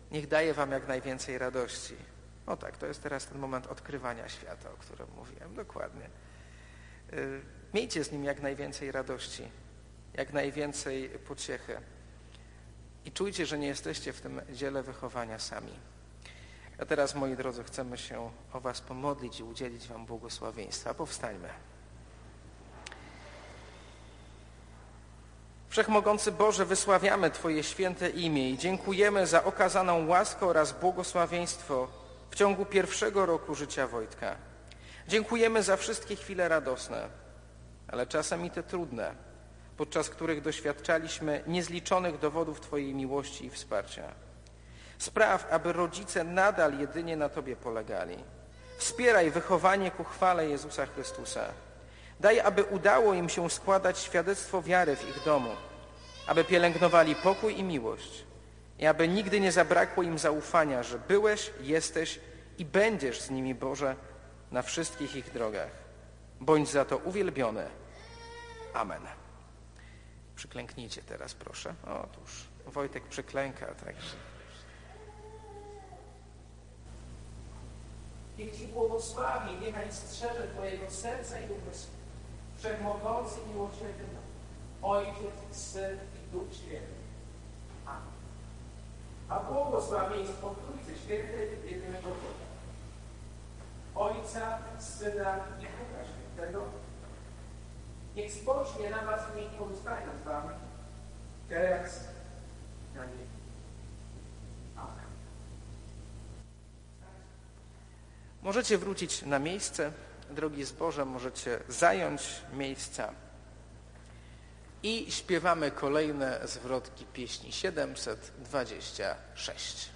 Speaker 1: niech daje wam jak najwięcej radości. O tak, to jest teraz ten moment odkrywania świata, o którym mówiłem, dokładnie. Miejcie z nim jak najwięcej radości, jak najwięcej pociechy i czujcie, że nie jesteście w tym dziele wychowania sami. A teraz, moi drodzy, chcemy się o was pomodlić i udzielić wam błogosławieństwa. Powstańmy. Wszechmogący Boże, wysławiamy Twoje święte imię i dziękujemy za okazaną łaskę oraz błogosławieństwo w ciągu pierwszego roku życia Wojtka. Dziękujemy za wszystkie chwile radosne, ale czasem i te trudne, podczas których doświadczaliśmy niezliczonych dowodów Twojej miłości i wsparcia. Spraw, aby rodzice nadal jedynie na Tobie polegali. Wspieraj wychowanie ku chwale Jezusa Chrystusa. Daj, aby udało im się składać świadectwo wiary w ich domu, aby pielęgnowali pokój i miłość i aby nigdy nie zabrakło im zaufania, że byłeś, jesteś i będziesz z nimi, Boże, na wszystkich ich drogach. Bądź za to uwielbiony. Amen. Przyklęknijcie teraz, proszę. Otóż Wojtek przyklęka, także. Niech Ci błogosławi, niechaj strzeże Twojego serca i umysłu. Wszechmogący i miłosierny Ojciec, Syn i Duch Święty. Amen. A błogosławieństwo Trójcy Świętej jedynego Boga, Ojca, Syna i Ducha Świętego, niech spocznie na was i niech pozostaje z wami teraz na wieki. Amen. Możecie wrócić na miejsce, drogi zboże, możecie zająć miejsca i śpiewamy kolejne zwrotki pieśni siedemset dwadzieścia sześć.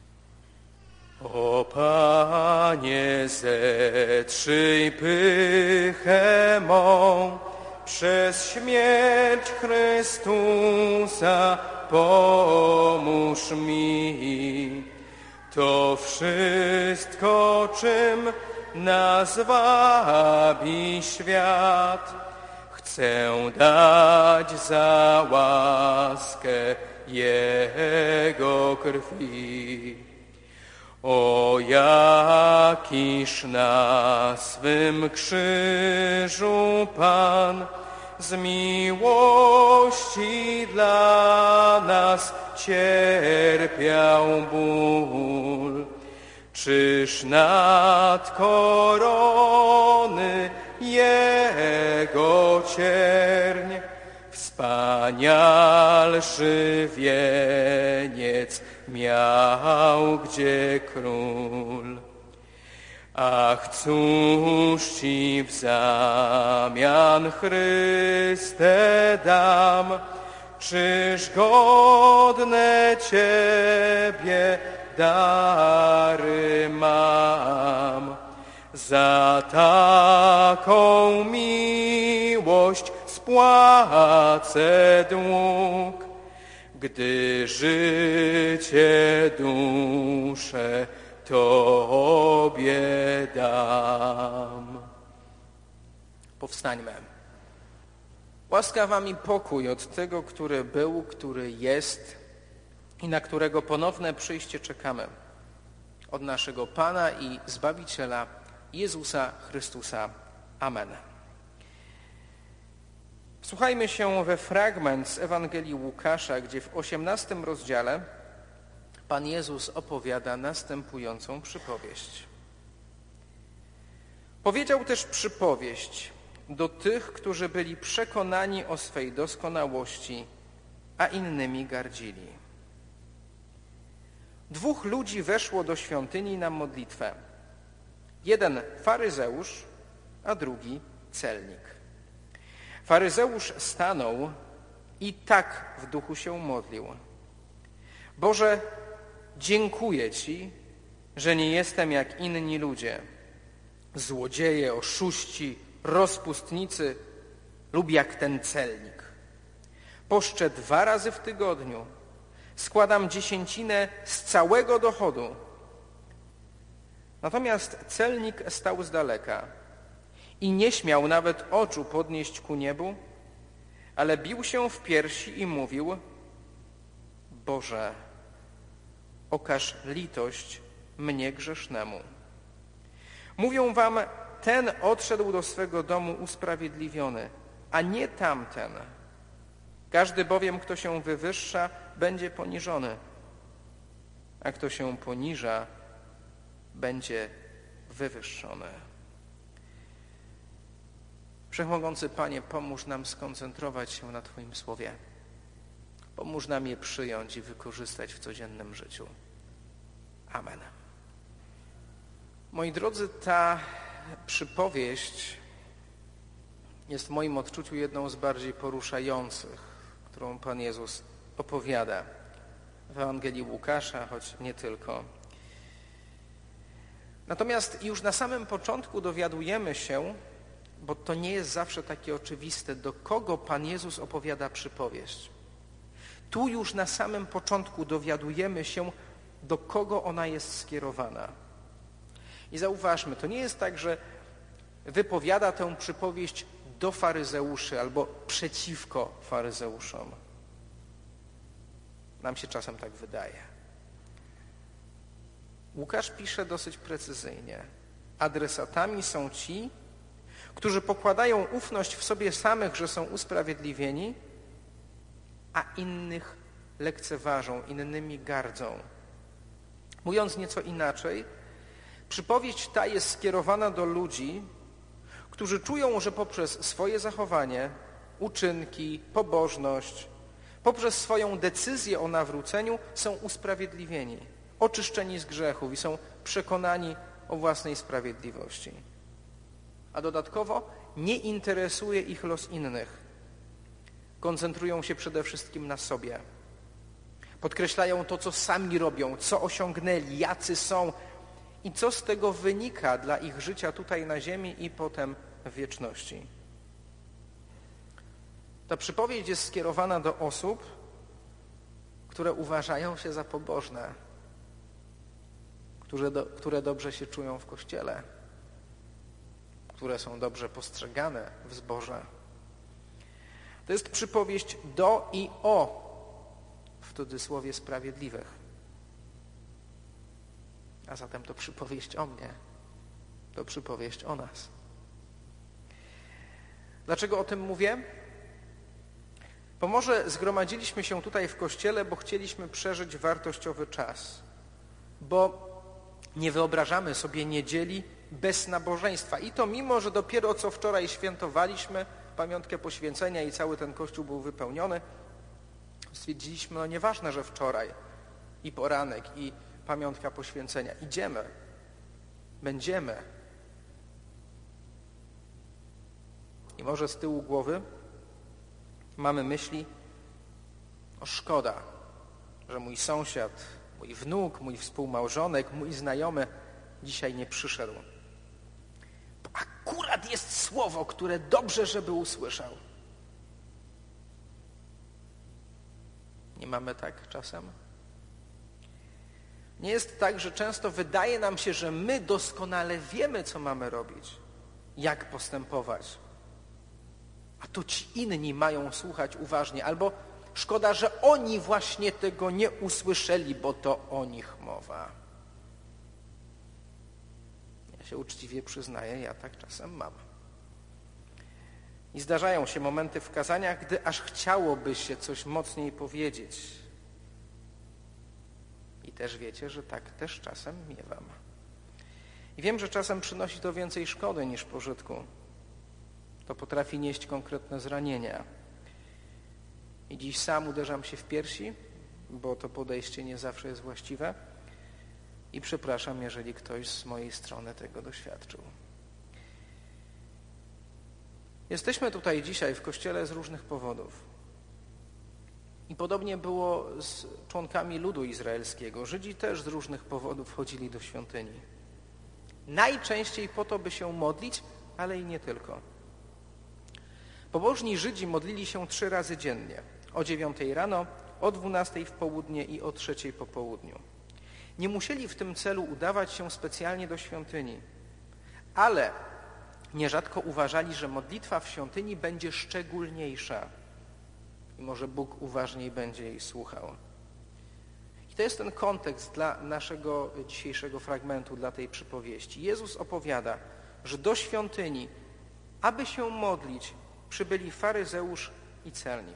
Speaker 1: O Panie, zetrzyj pychę mą, przez śmierć Chrystusa pomóż mi. To wszystko, czym nas wabi świat, chcę dać za łaskę Jego krwi. O jakiż na swym krzyżu Pan z miłości dla nas cierpiał ból. Czyż nad korony Jego cierń wspanialszy wieniec miał gdzie król. Ach, cóż Ci w zamian, Chryste, dam, czyż godne Ciebie dary mam? Za taką miłość spłacę dług, gdy życie, duszę Tobie dam. Powstańmy. Łaska wam i pokój od tego, który był, który jest i na którego ponowne przyjście czekamy. Od naszego Pana i Zbawiciela Jezusa Chrystusa. Amen. Słuchajmy się we fragment z Ewangelii Łukasza, gdzie w osiemnastym rozdziale Pan Jezus opowiada następującą przypowieść. Powiedział też przypowieść do tych, którzy byli przekonani o swej doskonałości, a innymi gardzili. Dwóch ludzi weszło do świątyni na modlitwę. Jeden faryzeusz, a drugi celnik. Faryzeusz stanął i tak w duchu się modlił. Boże, dziękuję Ci, że nie jestem jak inni ludzie, złodzieje, oszuści, rozpustnicy lub jak ten celnik. Poszczę dwa razy w tygodniu, składam dziesięcinę z całego dochodu. Natomiast celnik stał z daleka i nie śmiał nawet oczu podnieść ku niebu, ale bił się w piersi i mówił: Boże, okaż litość mnie grzesznemu. Mówią wam, ten odszedł do swego domu usprawiedliwiony, a nie tamten. Każdy bowiem, kto się wywyższa, będzie poniżony, a kto się poniża, będzie wywyższony. Wszechmogący Panie, pomóż nam skoncentrować się na Twoim Słowie. Pomóż nam je przyjąć i wykorzystać w codziennym życiu. Amen. Moi drodzy, ta przypowieść jest w moim odczuciu jedną z bardziej poruszających, którą Pan Jezus opowiada w Ewangelii Łukasza, choć nie tylko. Natomiast już na samym początku dowiadujemy się, bo to nie jest zawsze takie oczywiste, do kogo Pan Jezus opowiada przypowieść. Tu już na samym początku dowiadujemy się, do kogo ona jest skierowana. I zauważmy, to nie jest tak, że wypowiada tę przypowieść do faryzeuszy albo przeciwko faryzeuszom. Nam się czasem tak wydaje. Łukasz pisze dosyć precyzyjnie. Adresatami są ci, którzy pokładają ufność w sobie samych, że są usprawiedliwieni, a innych lekceważą, innymi gardzą. Mówiąc nieco inaczej, przypowieść ta jest skierowana do ludzi, którzy czują, że poprzez swoje zachowanie, uczynki, pobożność, poprzez swoją decyzję o nawróceniu są usprawiedliwieni, oczyszczeni z grzechów i są przekonani o własnej sprawiedliwości. A dodatkowo nie interesuje ich los innych. Koncentrują się przede wszystkim na sobie. Podkreślają to, co sami robią, co osiągnęli, jacy są i co z tego wynika dla ich życia tutaj na ziemi i potem w wieczności. Ta przypowieść jest skierowana do osób, które uważają się za pobożne, które, do, które dobrze się czują w Kościele, które są dobrze postrzegane w zborze. To jest przypowieść do i o, w cudzysłowie, sprawiedliwych. A zatem to przypowieść o mnie, to przypowieść o nas. Dlaczego o tym mówię? Bo może zgromadziliśmy się tutaj w Kościele, bo chcieliśmy przeżyć wartościowy czas, bo nie wyobrażamy sobie niedzieli bez nabożeństwa. I to mimo, że dopiero co wczoraj świętowaliśmy pamiątkę poświęcenia i cały ten Kościół był wypełniony, stwierdziliśmy, no nieważne, że wczoraj i poranek, i pamiątka poświęcenia. Idziemy, będziemy. I może z tyłu głowy mamy myśli, o szkoda, że mój sąsiad, mój wnuk, mój współmałżonek, mój znajomy dzisiaj nie przyszedł. Bo akurat jest słowo, które dobrze, żeby usłyszał. Nie mamy tak czasem? Nie jest tak, że często wydaje nam się, że my doskonale wiemy, co mamy robić, jak postępować. A to ci inni mają słuchać uważnie, albo szkoda, że oni właśnie tego nie usłyszeli, bo to o nich mowa. Ja się uczciwie przyznaję, ja tak czasem mam. I zdarzają się momenty w kazaniach, gdy aż chciałoby się coś mocniej powiedzieć. I też wiecie, że tak też czasem miewam. I wiem, że czasem przynosi to więcej szkody niż pożytku. To potrafi nieść konkretne zranienia. I dziś sam uderzam się w piersi, bo to podejście nie zawsze jest właściwe. I przepraszam, jeżeli ktoś z mojej strony tego doświadczył. Jesteśmy tutaj dzisiaj w Kościele z różnych powodów. I podobnie było z członkami ludu izraelskiego. Żydzi też z różnych powodów chodzili do świątyni. Najczęściej po to, by się modlić, ale i nie tylko. Pobożni Żydzi modlili się trzy razy dziennie. O dziewiątej rano, o dwunastej w południe i o trzeciej po południu. Nie musieli w tym celu udawać się specjalnie do świątyni, ale nierzadko uważali, że modlitwa w świątyni będzie szczególniejsza i może Bóg uważniej będzie jej słuchał. I to jest ten kontekst dla naszego dzisiejszego fragmentu, dla tej przypowieści. Jezus opowiada, że do świątyni, aby się modlić, przybyli faryzeusz i celnik.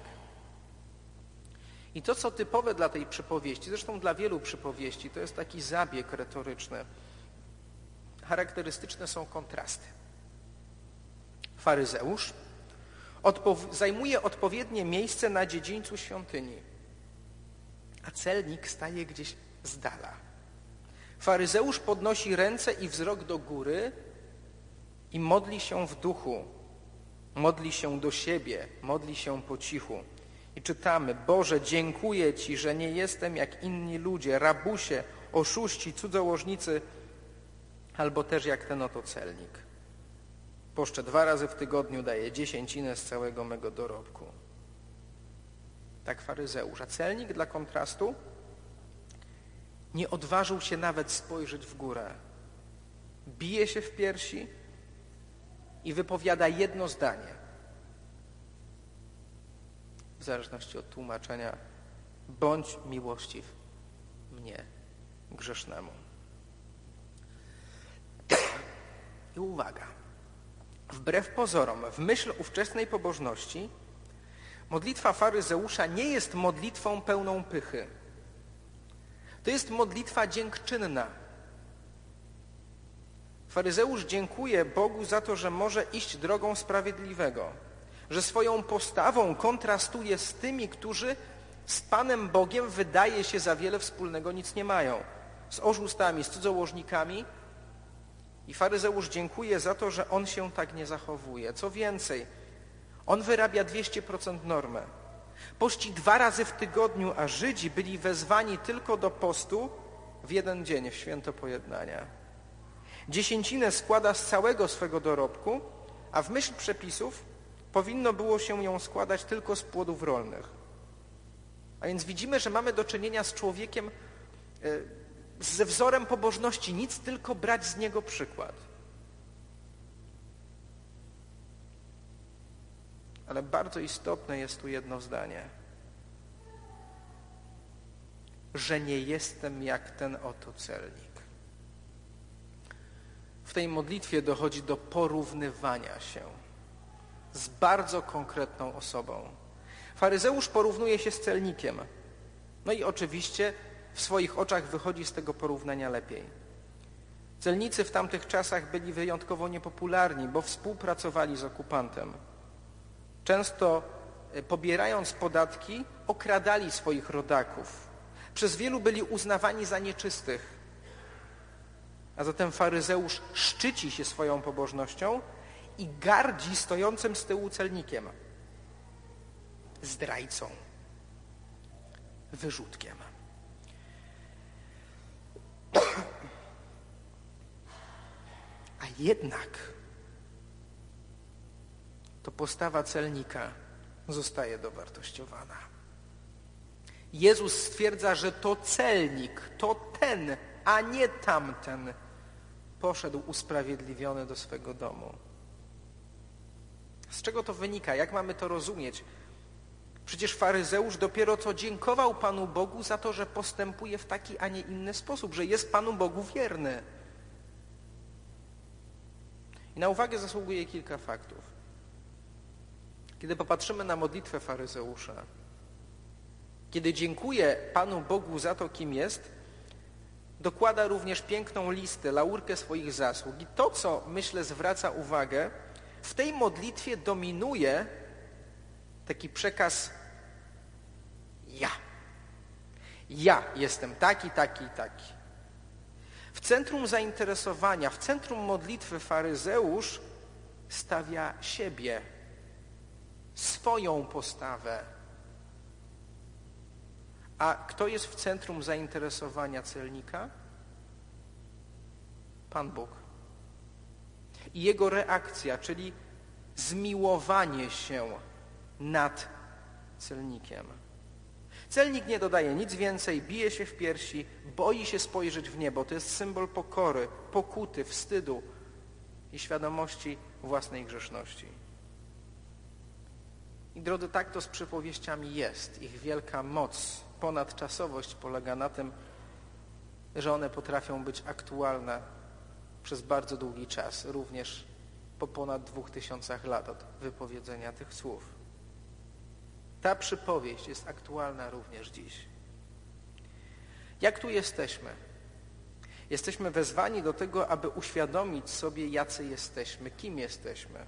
Speaker 1: I to, co typowe dla tej przypowieści, zresztą dla wielu przypowieści, to jest taki zabieg retoryczny. Charakterystyczne są kontrasty. Faryzeusz odpow- zajmuje odpowiednie miejsce na dziedzińcu świątyni, a celnik staje gdzieś z dala. Faryzeusz podnosi ręce i wzrok do góry i modli się w duchu. Modli się do siebie, modli się po cichu. I czytamy: Boże, dziękuję Ci, że nie jestem jak inni ludzie, rabusie, oszuści, cudzołożnicy, albo też jak ten oto celnik. Poszczę dwa razy w tygodniu, daję dziesięcinę z całego mego dorobku. Tak faryzeusz. A celnik dla kontrastu nie odważył się nawet spojrzeć w górę. Bije się w piersi i wypowiada jedno zdanie. W zależności od tłumaczenia: bądź miłościw mnie, grzesznemu. I uwaga, wbrew pozorom, w myśl ówczesnej pobożności, modlitwa faryzeusza nie jest modlitwą pełną pychy. To jest modlitwa dziękczynna. Faryzeusz dziękuje Bogu za to, że może iść drogą sprawiedliwego, że swoją postawą kontrastuje z tymi, którzy z Panem Bogiem, wydaje się, za wiele wspólnego nic nie mają. Z oszustami, z cudzołożnikami. I faryzeusz dziękuje za to, że on się tak nie zachowuje. Co więcej, on wyrabia dwieście procent normę. Pości dwa razy w tygodniu, a Żydzi byli wezwani tylko do postu w jeden dzień, w święto pojednania. Dziesięcinę składa z całego swego dorobku, a w myśl przepisów powinno było się ją składać tylko z płodów rolnych. A więc widzimy, że mamy do czynienia z człowiekiem ze wzorem pobożności, nic, tylko brać z niego przykład. Ale bardzo istotne jest tu jedno zdanie, że nie jestem jak ten oto celnik. W tej modlitwie dochodzi do porównywania się z bardzo konkretną osobą. Faryzeusz porównuje się z celnikiem. No i oczywiście w swoich oczach wychodzi z tego porównania lepiej. Celnicy w tamtych czasach byli wyjątkowo niepopularni, bo współpracowali z okupantem. Często pobierając podatki, okradali swoich rodaków. Przez wielu byli uznawani za nieczystych. A zatem faryzeusz szczyci się swoją pobożnością i gardzi stojącym z tyłu celnikiem, zdrajcą, wyrzutkiem. A jednak to postawa celnika zostaje dowartościowana. Jezus stwierdza, że to celnik, to ten, a nie tamten, poszedł usprawiedliwiony do swego domu. Z czego to wynika? Jak mamy to rozumieć? Przecież faryzeusz dopiero co dziękował Panu Bogu za to, że postępuje w taki, a nie inny sposób, że jest Panu Bogu wierny. I na uwagę zasługuje kilka faktów. Kiedy popatrzymy na modlitwę faryzeusza, kiedy dziękuje Panu Bogu za to, kim jest, dokłada również piękną listę, laurkę swoich zasług. I to, co, myślę, zwraca uwagę, w tej modlitwie dominuje taki przekaz ja. Ja jestem taki, taki i taki. W centrum zainteresowania, w centrum modlitwy faryzeusz stawia siebie, swoją postawę. A kto jest w centrum zainteresowania celnika? Pan Bóg. I jego reakcja, czyli zmiłowanie się nad celnikiem. Celnik nie dodaje nic więcej, bije się w piersi, boi się spojrzeć w niebo. To jest symbol pokory, pokuty, wstydu i świadomości własnej grzeszności. I drodzy, tak to z przypowieściami jest. Ich wielka moc ponadczasowość polega na tym, że one potrafią być aktualne przez bardzo długi czas, również po ponad dwóch tysiącach lat od wypowiedzenia tych słów. Ta przypowieść jest aktualna również dziś. Jak tu jesteśmy? Jesteśmy wezwani do tego, aby uświadomić sobie, jacy jesteśmy, kim jesteśmy.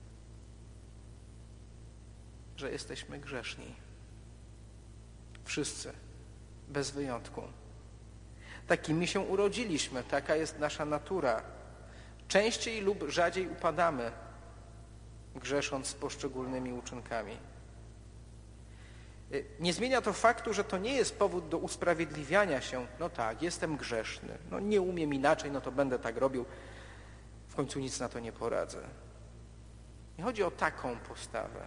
Speaker 1: Że jesteśmy grzeszni. Wszyscy, bez wyjątku. Takimi się urodziliśmy, taka jest nasza natura. Częściej lub rzadziej upadamy, grzesząc z poszczególnymi uczynkami. Nie zmienia to faktu, że to nie jest powód do usprawiedliwiania się. No tak, jestem grzeszny, no nie umiem inaczej, no to będę tak robił. W końcu nic na to nie poradzę. Nie chodzi o taką postawę.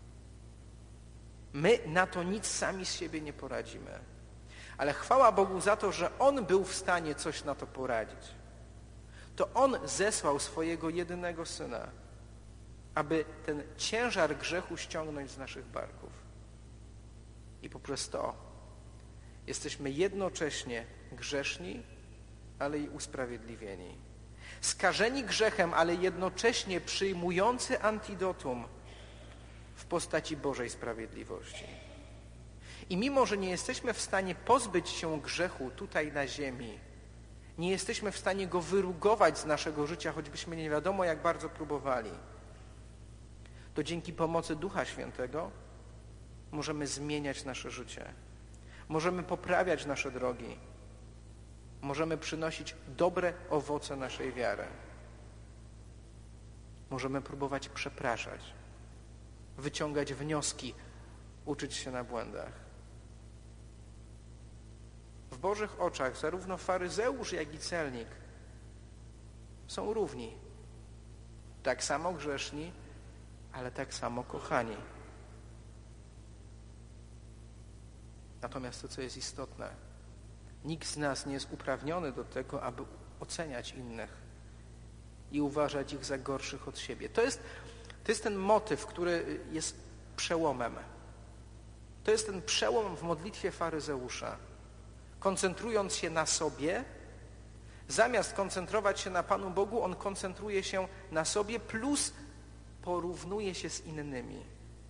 Speaker 1: My na to nic sami z siebie nie poradzimy. Ale chwała Bogu za to, że On był w stanie coś na to poradzić. To On zesłał swojego jedynego Syna, aby ten ciężar grzechu ściągnąć z naszych barków. I poprzez to jesteśmy jednocześnie grzeszni, ale i usprawiedliwieni. Skażeni grzechem, ale jednocześnie przyjmujący antidotum w postaci Bożej sprawiedliwości. I mimo, że nie jesteśmy w stanie pozbyć się grzechu tutaj na ziemi, nie jesteśmy w stanie go wyrugować z naszego życia, choćbyśmy nie wiadomo jak bardzo próbowali, to dzięki pomocy Ducha Świętego możemy zmieniać nasze życie. Możemy poprawiać nasze drogi. Możemy przynosić dobre owoce naszej wiary. Możemy próbować przepraszać, wyciągać wnioski, uczyć się na błędach. W Bożych oczach zarówno faryzeusz, jak i celnik są równi. Tak samo grzeszni, ale tak samo kochani. Natomiast to, co jest istotne, nikt z nas nie jest uprawniony do tego, aby oceniać innych i uważać ich za gorszych od siebie. To jest, to jest ten motyw, który jest przełomem. To jest ten przełom w modlitwie faryzeusza. Koncentrując się na sobie, zamiast koncentrować się na Panu Bogu, on koncentruje się na sobie plus porównuje się z innymi.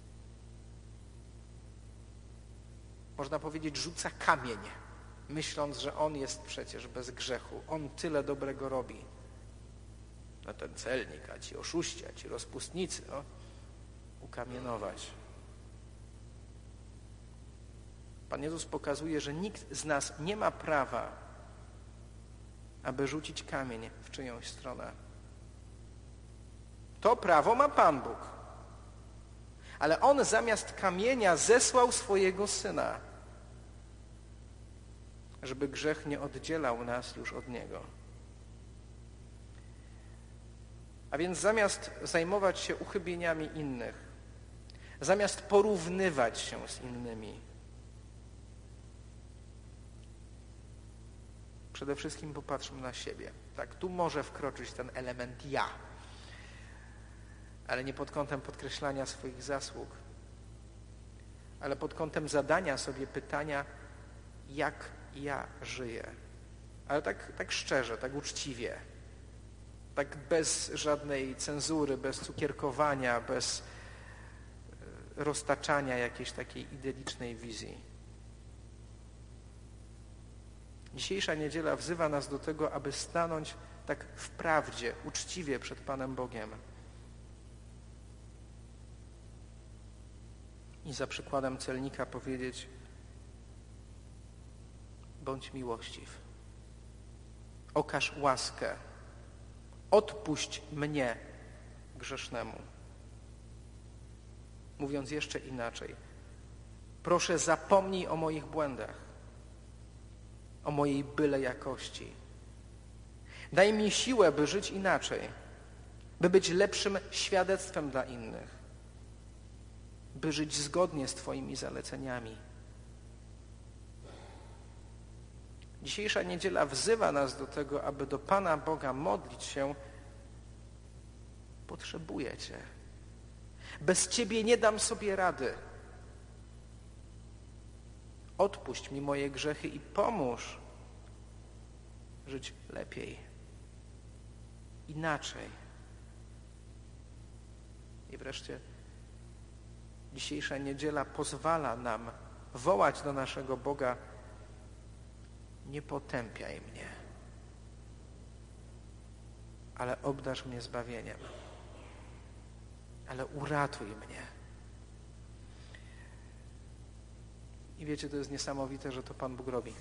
Speaker 1: Można powiedzieć, rzuca kamień, myśląc, że on jest przecież bez grzechu. On tyle dobrego robi. No ten celnik, a ci oszuści, a ci rozpustnicy, no, ukamienować. Pan Jezus pokazuje, że nikt z nas nie ma prawa, aby rzucić kamień w czyjąś stronę. To prawo ma Pan Bóg. Ale On zamiast kamienia zesłał swojego Syna, żeby grzech nie oddzielał nas już od Niego. A więc zamiast zajmować się uchybieniami innych, zamiast porównywać się z innymi, przede wszystkim popatrzmy na siebie. Tak, tu może wkroczyć ten element ja, ale nie pod kątem podkreślania swoich zasług, ale pod kątem zadania sobie pytania, jak ja żyję. Ale tak, tak szczerze, tak uczciwie, tak bez żadnej cenzury, bez cukierkowania, bez roztaczania jakiejś takiej idyllicznej wizji. Dzisiejsza niedziela wzywa nas do tego, aby stanąć tak w prawdzie, uczciwie przed Panem Bogiem. I za przykładem celnika powiedzieć: bądź miłościw, okaż łaskę, odpuść mnie, grzesznemu. Mówiąc jeszcze inaczej, proszę, zapomnij o moich błędach, o mojej byle jakości. Daj mi siłę, by żyć inaczej, by być lepszym świadectwem dla innych, by żyć zgodnie z Twoimi zaleceniami. Dzisiejsza niedziela wzywa nas do tego, aby do Pana Boga modlić się: potrzebuję Cię. Bez Ciebie nie dam sobie rady. Odpuść mi moje grzechy i pomóż żyć lepiej, inaczej. I wreszcie dzisiejsza niedziela pozwala nam wołać do naszego Boga: nie potępiaj mnie, ale obdarz mnie zbawieniem, ale uratuj mnie. I wiecie, to jest niesamowite, że to Pan Bóg robi.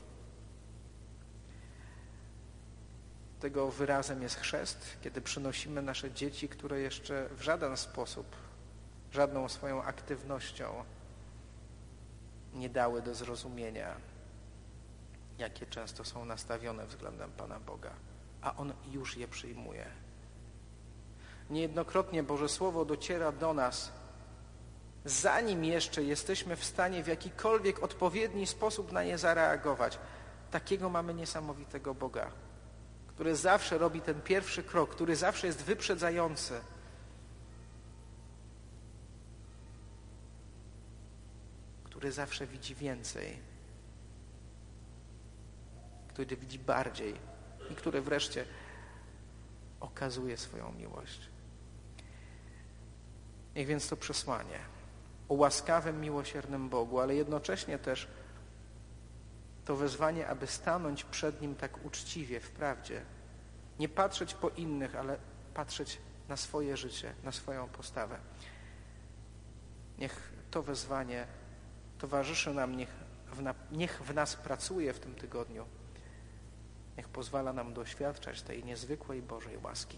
Speaker 1: Tego wyrazem jest chrzest, kiedy przynosimy nasze dzieci, które jeszcze w żaden sposób, żadną swoją aktywnością nie dały do zrozumienia, jakie często są nastawione względem Pana Boga, a On już je przyjmuje. Niejednokrotnie Boże Słowo dociera do nas, zanim jeszcze jesteśmy w stanie w jakikolwiek odpowiedni sposób na nie zareagować. Takiego mamy niesamowitego Boga, który zawsze robi ten pierwszy krok, który zawsze jest wyprzedzający. Który zawsze widzi więcej, który widzi bardziej i który wreszcie okazuje swoją miłość. Niech więc to przesłanie o łaskawym, miłosiernym Bogu, ale jednocześnie też to wezwanie, aby stanąć przed Nim tak uczciwie, w prawdzie. Nie patrzeć po innych, ale patrzeć na swoje życie, na swoją postawę. Niech to wezwanie towarzyszy nam, niech w, na, niech w nas pracuje w tym tygodniu. Niech pozwala nam doświadczać tej niezwykłej Bożej łaski.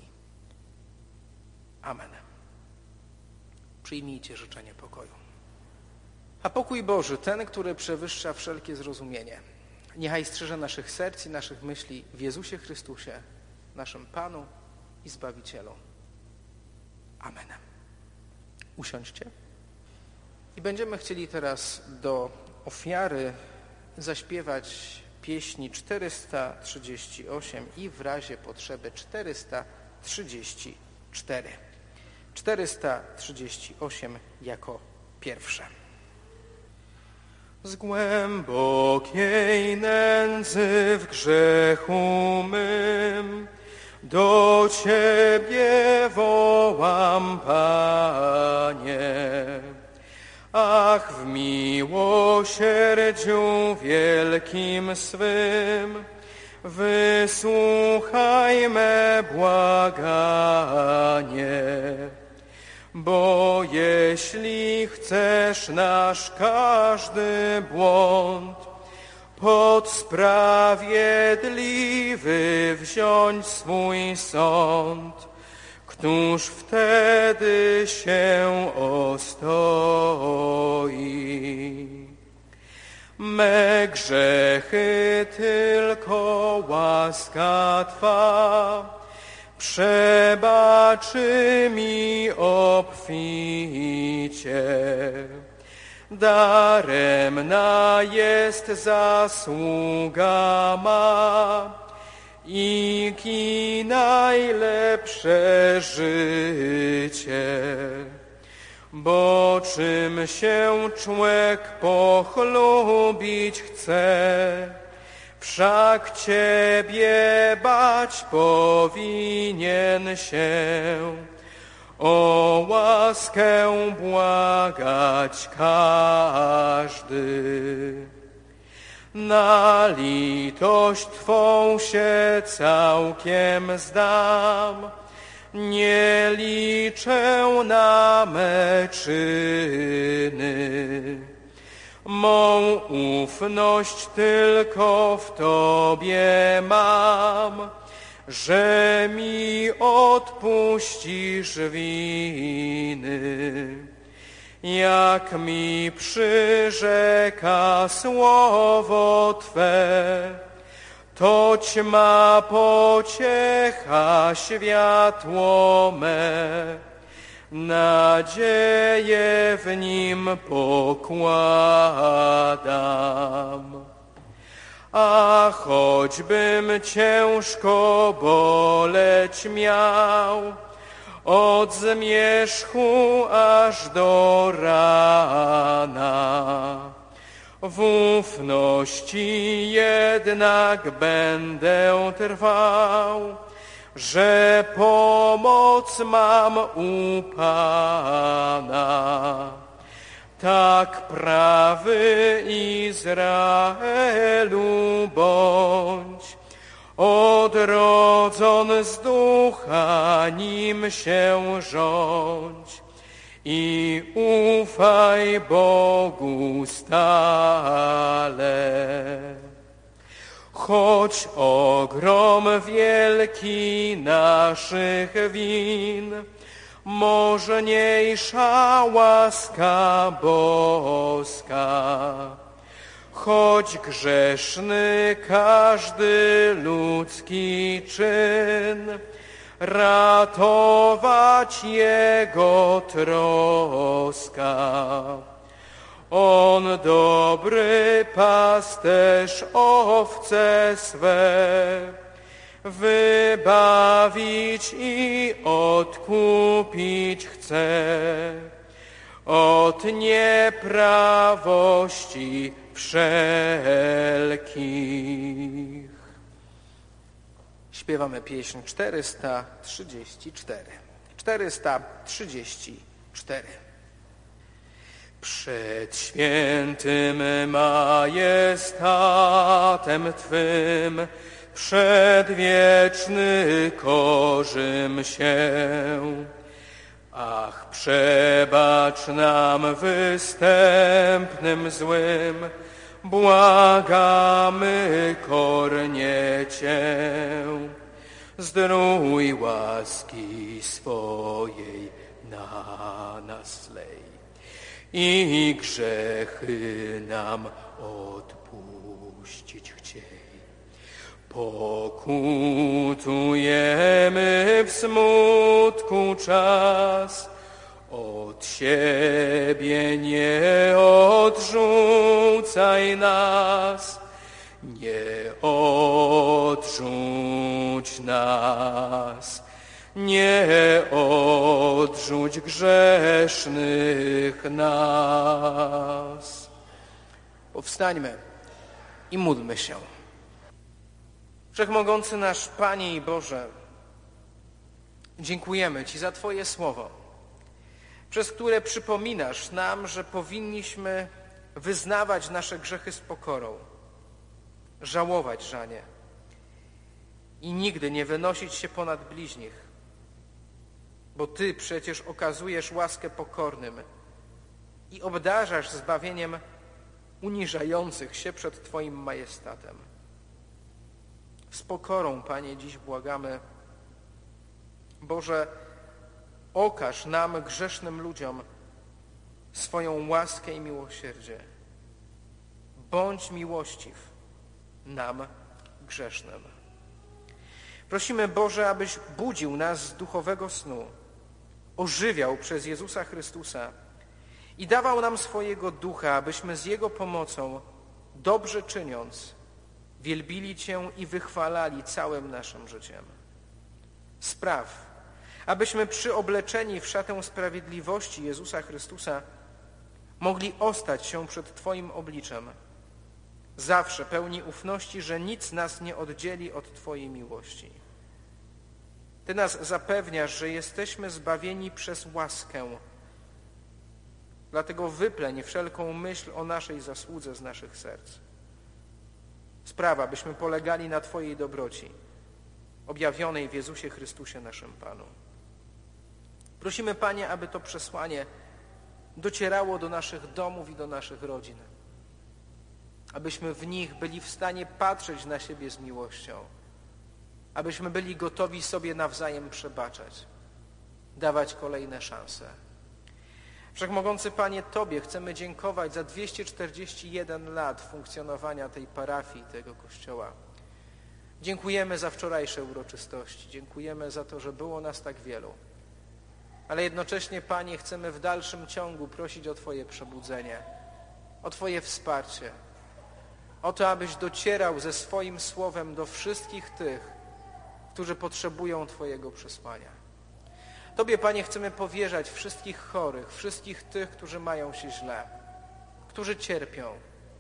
Speaker 1: Amen. Przyjmijcie życzenie pokoju. A pokój Boży, ten, który przewyższa wszelkie zrozumienie, niechaj strzeże naszych serc i naszych myśli w Jezusie Chrystusie, naszym Panu i Zbawicielu. Amen. Usiądźcie. I będziemy chcieli teraz do ofiary zaśpiewać pieśni czterysta trzydzieści osiem i w razie potrzeby czterysta trzydzieści cztery. czterysta trzydzieści osiem jako pierwsze. Z głębokiej nędzy w grzechu mym do Ciebie wołam, Panie. Ach, w miłosierdziu wielkim swym wysłuchaj me błaganie. Bo jeśli chcesz nasz każdy błąd pod sprawiedliwy wziąć swój sąd, któż wtedy się ostoi? Me grzechy tylko łaska Twa przebaczy mi obficie. Daremna jest zasługa ma i ki najlepsze życie. Bo czym się człowiek pochlubić chce, wszak Ciebie bać powinien się, o łaskę błagać każdy. Na litość Twą się całkiem zdam, nie liczę na me czyny. Mą ufność tylko w Tobie mam, że mi odpuścisz winy. Jak mi przyrzeka słowo Twe, toć ma pociecha światło me, nadzieję w nim pokładam. A choćbym ciężko boleć miał, od zmierzchu aż do rana, W ufności jednak będę trwał, że pomoc mam u Pana. Tak prawy Izraelu bądź, odrodzon z ducha nim się rządź i ufaj Bogu stale. Choć ogrom wielki naszych win, możniejsza łaska boska, choć grzeszny każdy ludzki czyn, ratować Jego troska. On dobry pasterz owce swe wybawić i odkupić chce od nieprawości wszelkich. Śpiewamy pieśń czterysta trzydzieści cztery. czterysta trzydzieści cztery. Przed świętym majestatem Twym przedwieczny korzym się. Ach, przebacz nam występnym złym, błagamy kornie Cię. Zdrój łaski swojej na nas lej i grzechy nam odpuścić chciej. Pokutujemy w smutku czas, od siebie nie odrzucaj nas, nie odrzuć nas, nie odrzuć grzesznych nas. Powstańmy i módlmy się. Wszechmogący nasz Panie i Boże, dziękujemy Ci za Twoje słowo, przez które przypominasz nam, że powinniśmy wyznawać nasze grzechy z pokorą, żałować za nie i nigdy nie wynosić się ponad bliźnich, bo Ty przecież okazujesz łaskę pokornym i obdarzasz zbawieniem uniżających się przed Twoim majestatem. Z pokorą, Panie, dziś błagamy, Boże, okaż nam, grzesznym ludziom, swoją łaskę i miłosierdzie. Bądź miłościw nam, grzesznym. Prosimy, Boże, abyś budził nas z duchowego snu, ożywiał przez Jezusa Chrystusa i dawał nam swojego ducha, abyśmy z Jego pomocą, dobrze czyniąc, wielbili Cię i wychwalali całym naszym życiem. Spraw, abyśmy przyobleczeni w szatę sprawiedliwości Jezusa Chrystusa mogli ostać się przed Twoim obliczem, zawsze pełni ufności, że nic nas nie oddzieli od Twojej miłości. Ty nas zapewniasz, że jesteśmy zbawieni przez łaskę. Dlatego wypleń wszelką myśl o naszej zasłudze z naszych serc. Sprawa, byśmy polegali na Twojej dobroci, objawionej w Jezusie Chrystusie naszym Panu. Prosimy, Panie, aby to przesłanie docierało do naszych domów i do naszych rodzin. Abyśmy w nich byli w stanie patrzeć na siebie z miłością. Abyśmy byli gotowi sobie nawzajem przebaczać, dawać kolejne szanse. Wszechmogący Panie, Tobie chcemy dziękować za dwieście czterdzieści jeden lat funkcjonowania tej parafii, tego kościoła. Dziękujemy za wczorajsze uroczystości, dziękujemy za to, że było nas tak wielu. Ale jednocześnie, Panie, chcemy w dalszym ciągu prosić o Twoje przebudzenie, o Twoje wsparcie, o to, abyś docierał ze swoim słowem do wszystkich tych, którzy potrzebują Twojego przesłania. Tobie, Panie, chcemy powierzać wszystkich chorych, wszystkich tych, którzy mają się źle, którzy cierpią,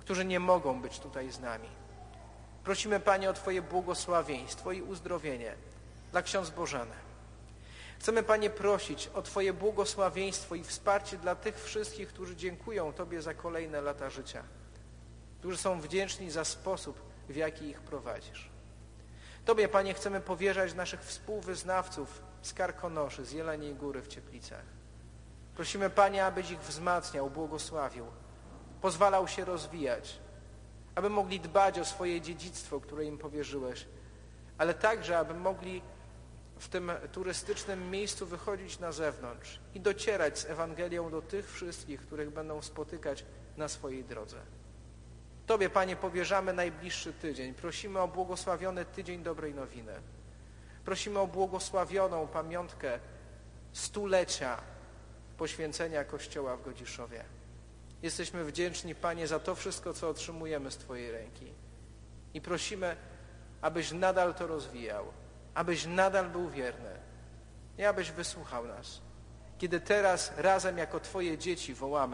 Speaker 1: którzy nie mogą być tutaj z nami. Prosimy, Panie, o Twoje błogosławieństwo i uzdrowienie dla ksiądz Bożeny. Chcemy, Panie, prosić o Twoje błogosławieństwo i wsparcie dla tych wszystkich, którzy dziękują Tobie za kolejne lata życia, którzy są wdzięczni za sposób, w jaki ich prowadzisz. Tobie, Panie, chcemy powierzać naszych współwyznawców z Karkonoszy, z Jeleniej Góry w Cieplicach. Prosimy, Panie, abyś ich wzmacniał, błogosławił, pozwalał się rozwijać, aby mogli dbać o swoje dziedzictwo, które im powierzyłeś, ale także, aby mogli w tym turystycznym miejscu wychodzić na zewnątrz i docierać z Ewangelią do tych wszystkich, których będą spotykać na swojej drodze. Tobie, Panie, powierzamy najbliższy tydzień. Prosimy o błogosławiony tydzień dobrej nowiny. Prosimy o błogosławioną pamiątkę stulecia poświęcenia Kościoła w Godziszowie. Jesteśmy wdzięczni, Panie, za to wszystko, co otrzymujemy z Twojej ręki. I prosimy, abyś nadal to rozwijał, abyś nadal był wierny i abyś wysłuchał nas, kiedy teraz razem jako Twoje dzieci wołamy: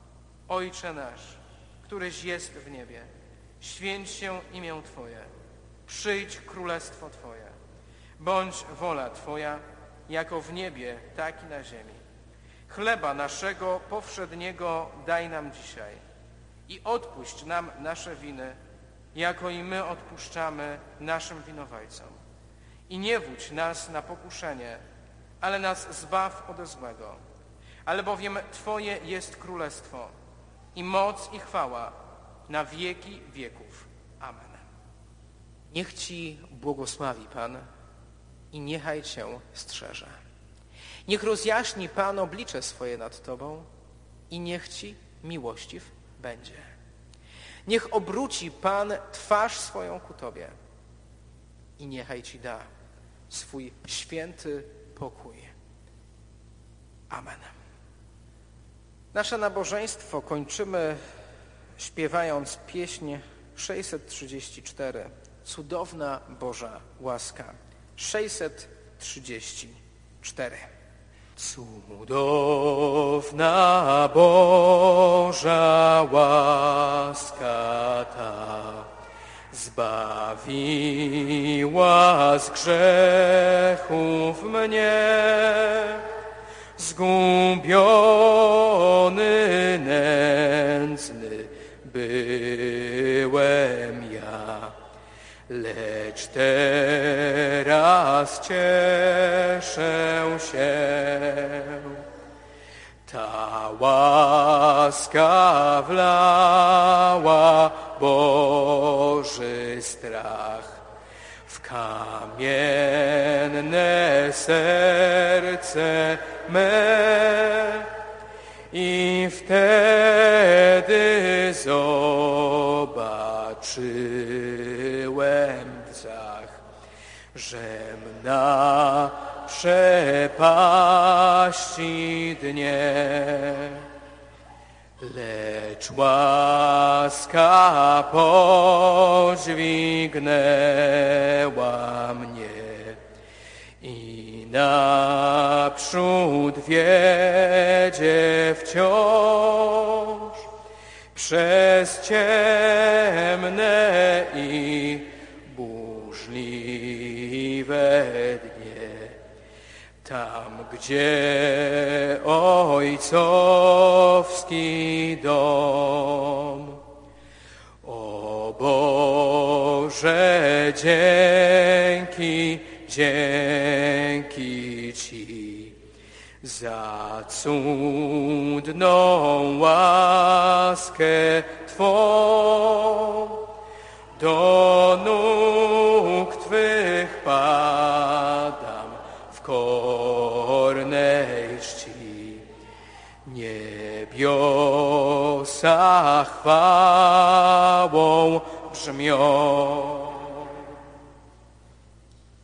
Speaker 1: Ojcze nasz, któryś jest w niebie, święć się imię Twoje, przyjdź królestwo Twoje, bądź wola Twoja, jako w niebie, tak i na ziemi. Chleba naszego powszedniego daj nam dzisiaj i odpuść nam nasze winy, jako i my odpuszczamy naszym winowajcom. I nie wódź nas na pokuszenie, ale nas zbaw ode złego. Albowiem Twoje jest królestwo i moc i chwała na wieki wieków. Amen. Niech Ci błogosławi Pan i niechaj Cię strzeże. Niech rozjaśni Pan oblicze swoje nad Tobą i niech Ci miłościw będzie. Niech obróci Pan twarz swoją ku Tobie i niechaj Ci da swój święty pokój. Amen. Nasze nabożeństwo kończymy śpiewając pieśń sześćset trzydzieści cztery. Cudowna Boża łaska. sześćset trzydzieści cztery. Cudowna Boża łaska ta zbawiła z grzechów mnie, zgubiony, nędzny byłem ja, lecz teraz cieszę się. Ta łaska wlała Boży strach w kamienne serce me i wtedy zobaczyłem w zach, żem na przepaści dnie. Lecz łaska podźwignęła mnie i naprzód wiedzie wciąż przez ciemne i burzliwe dnie. Tam, gdzie ojcowski dom. O Boże, dzięki, dzięki Ci za cudną łaskę Twą. Do nóg Twych padam w kornej czci. Niebiosa chwałą brzmią.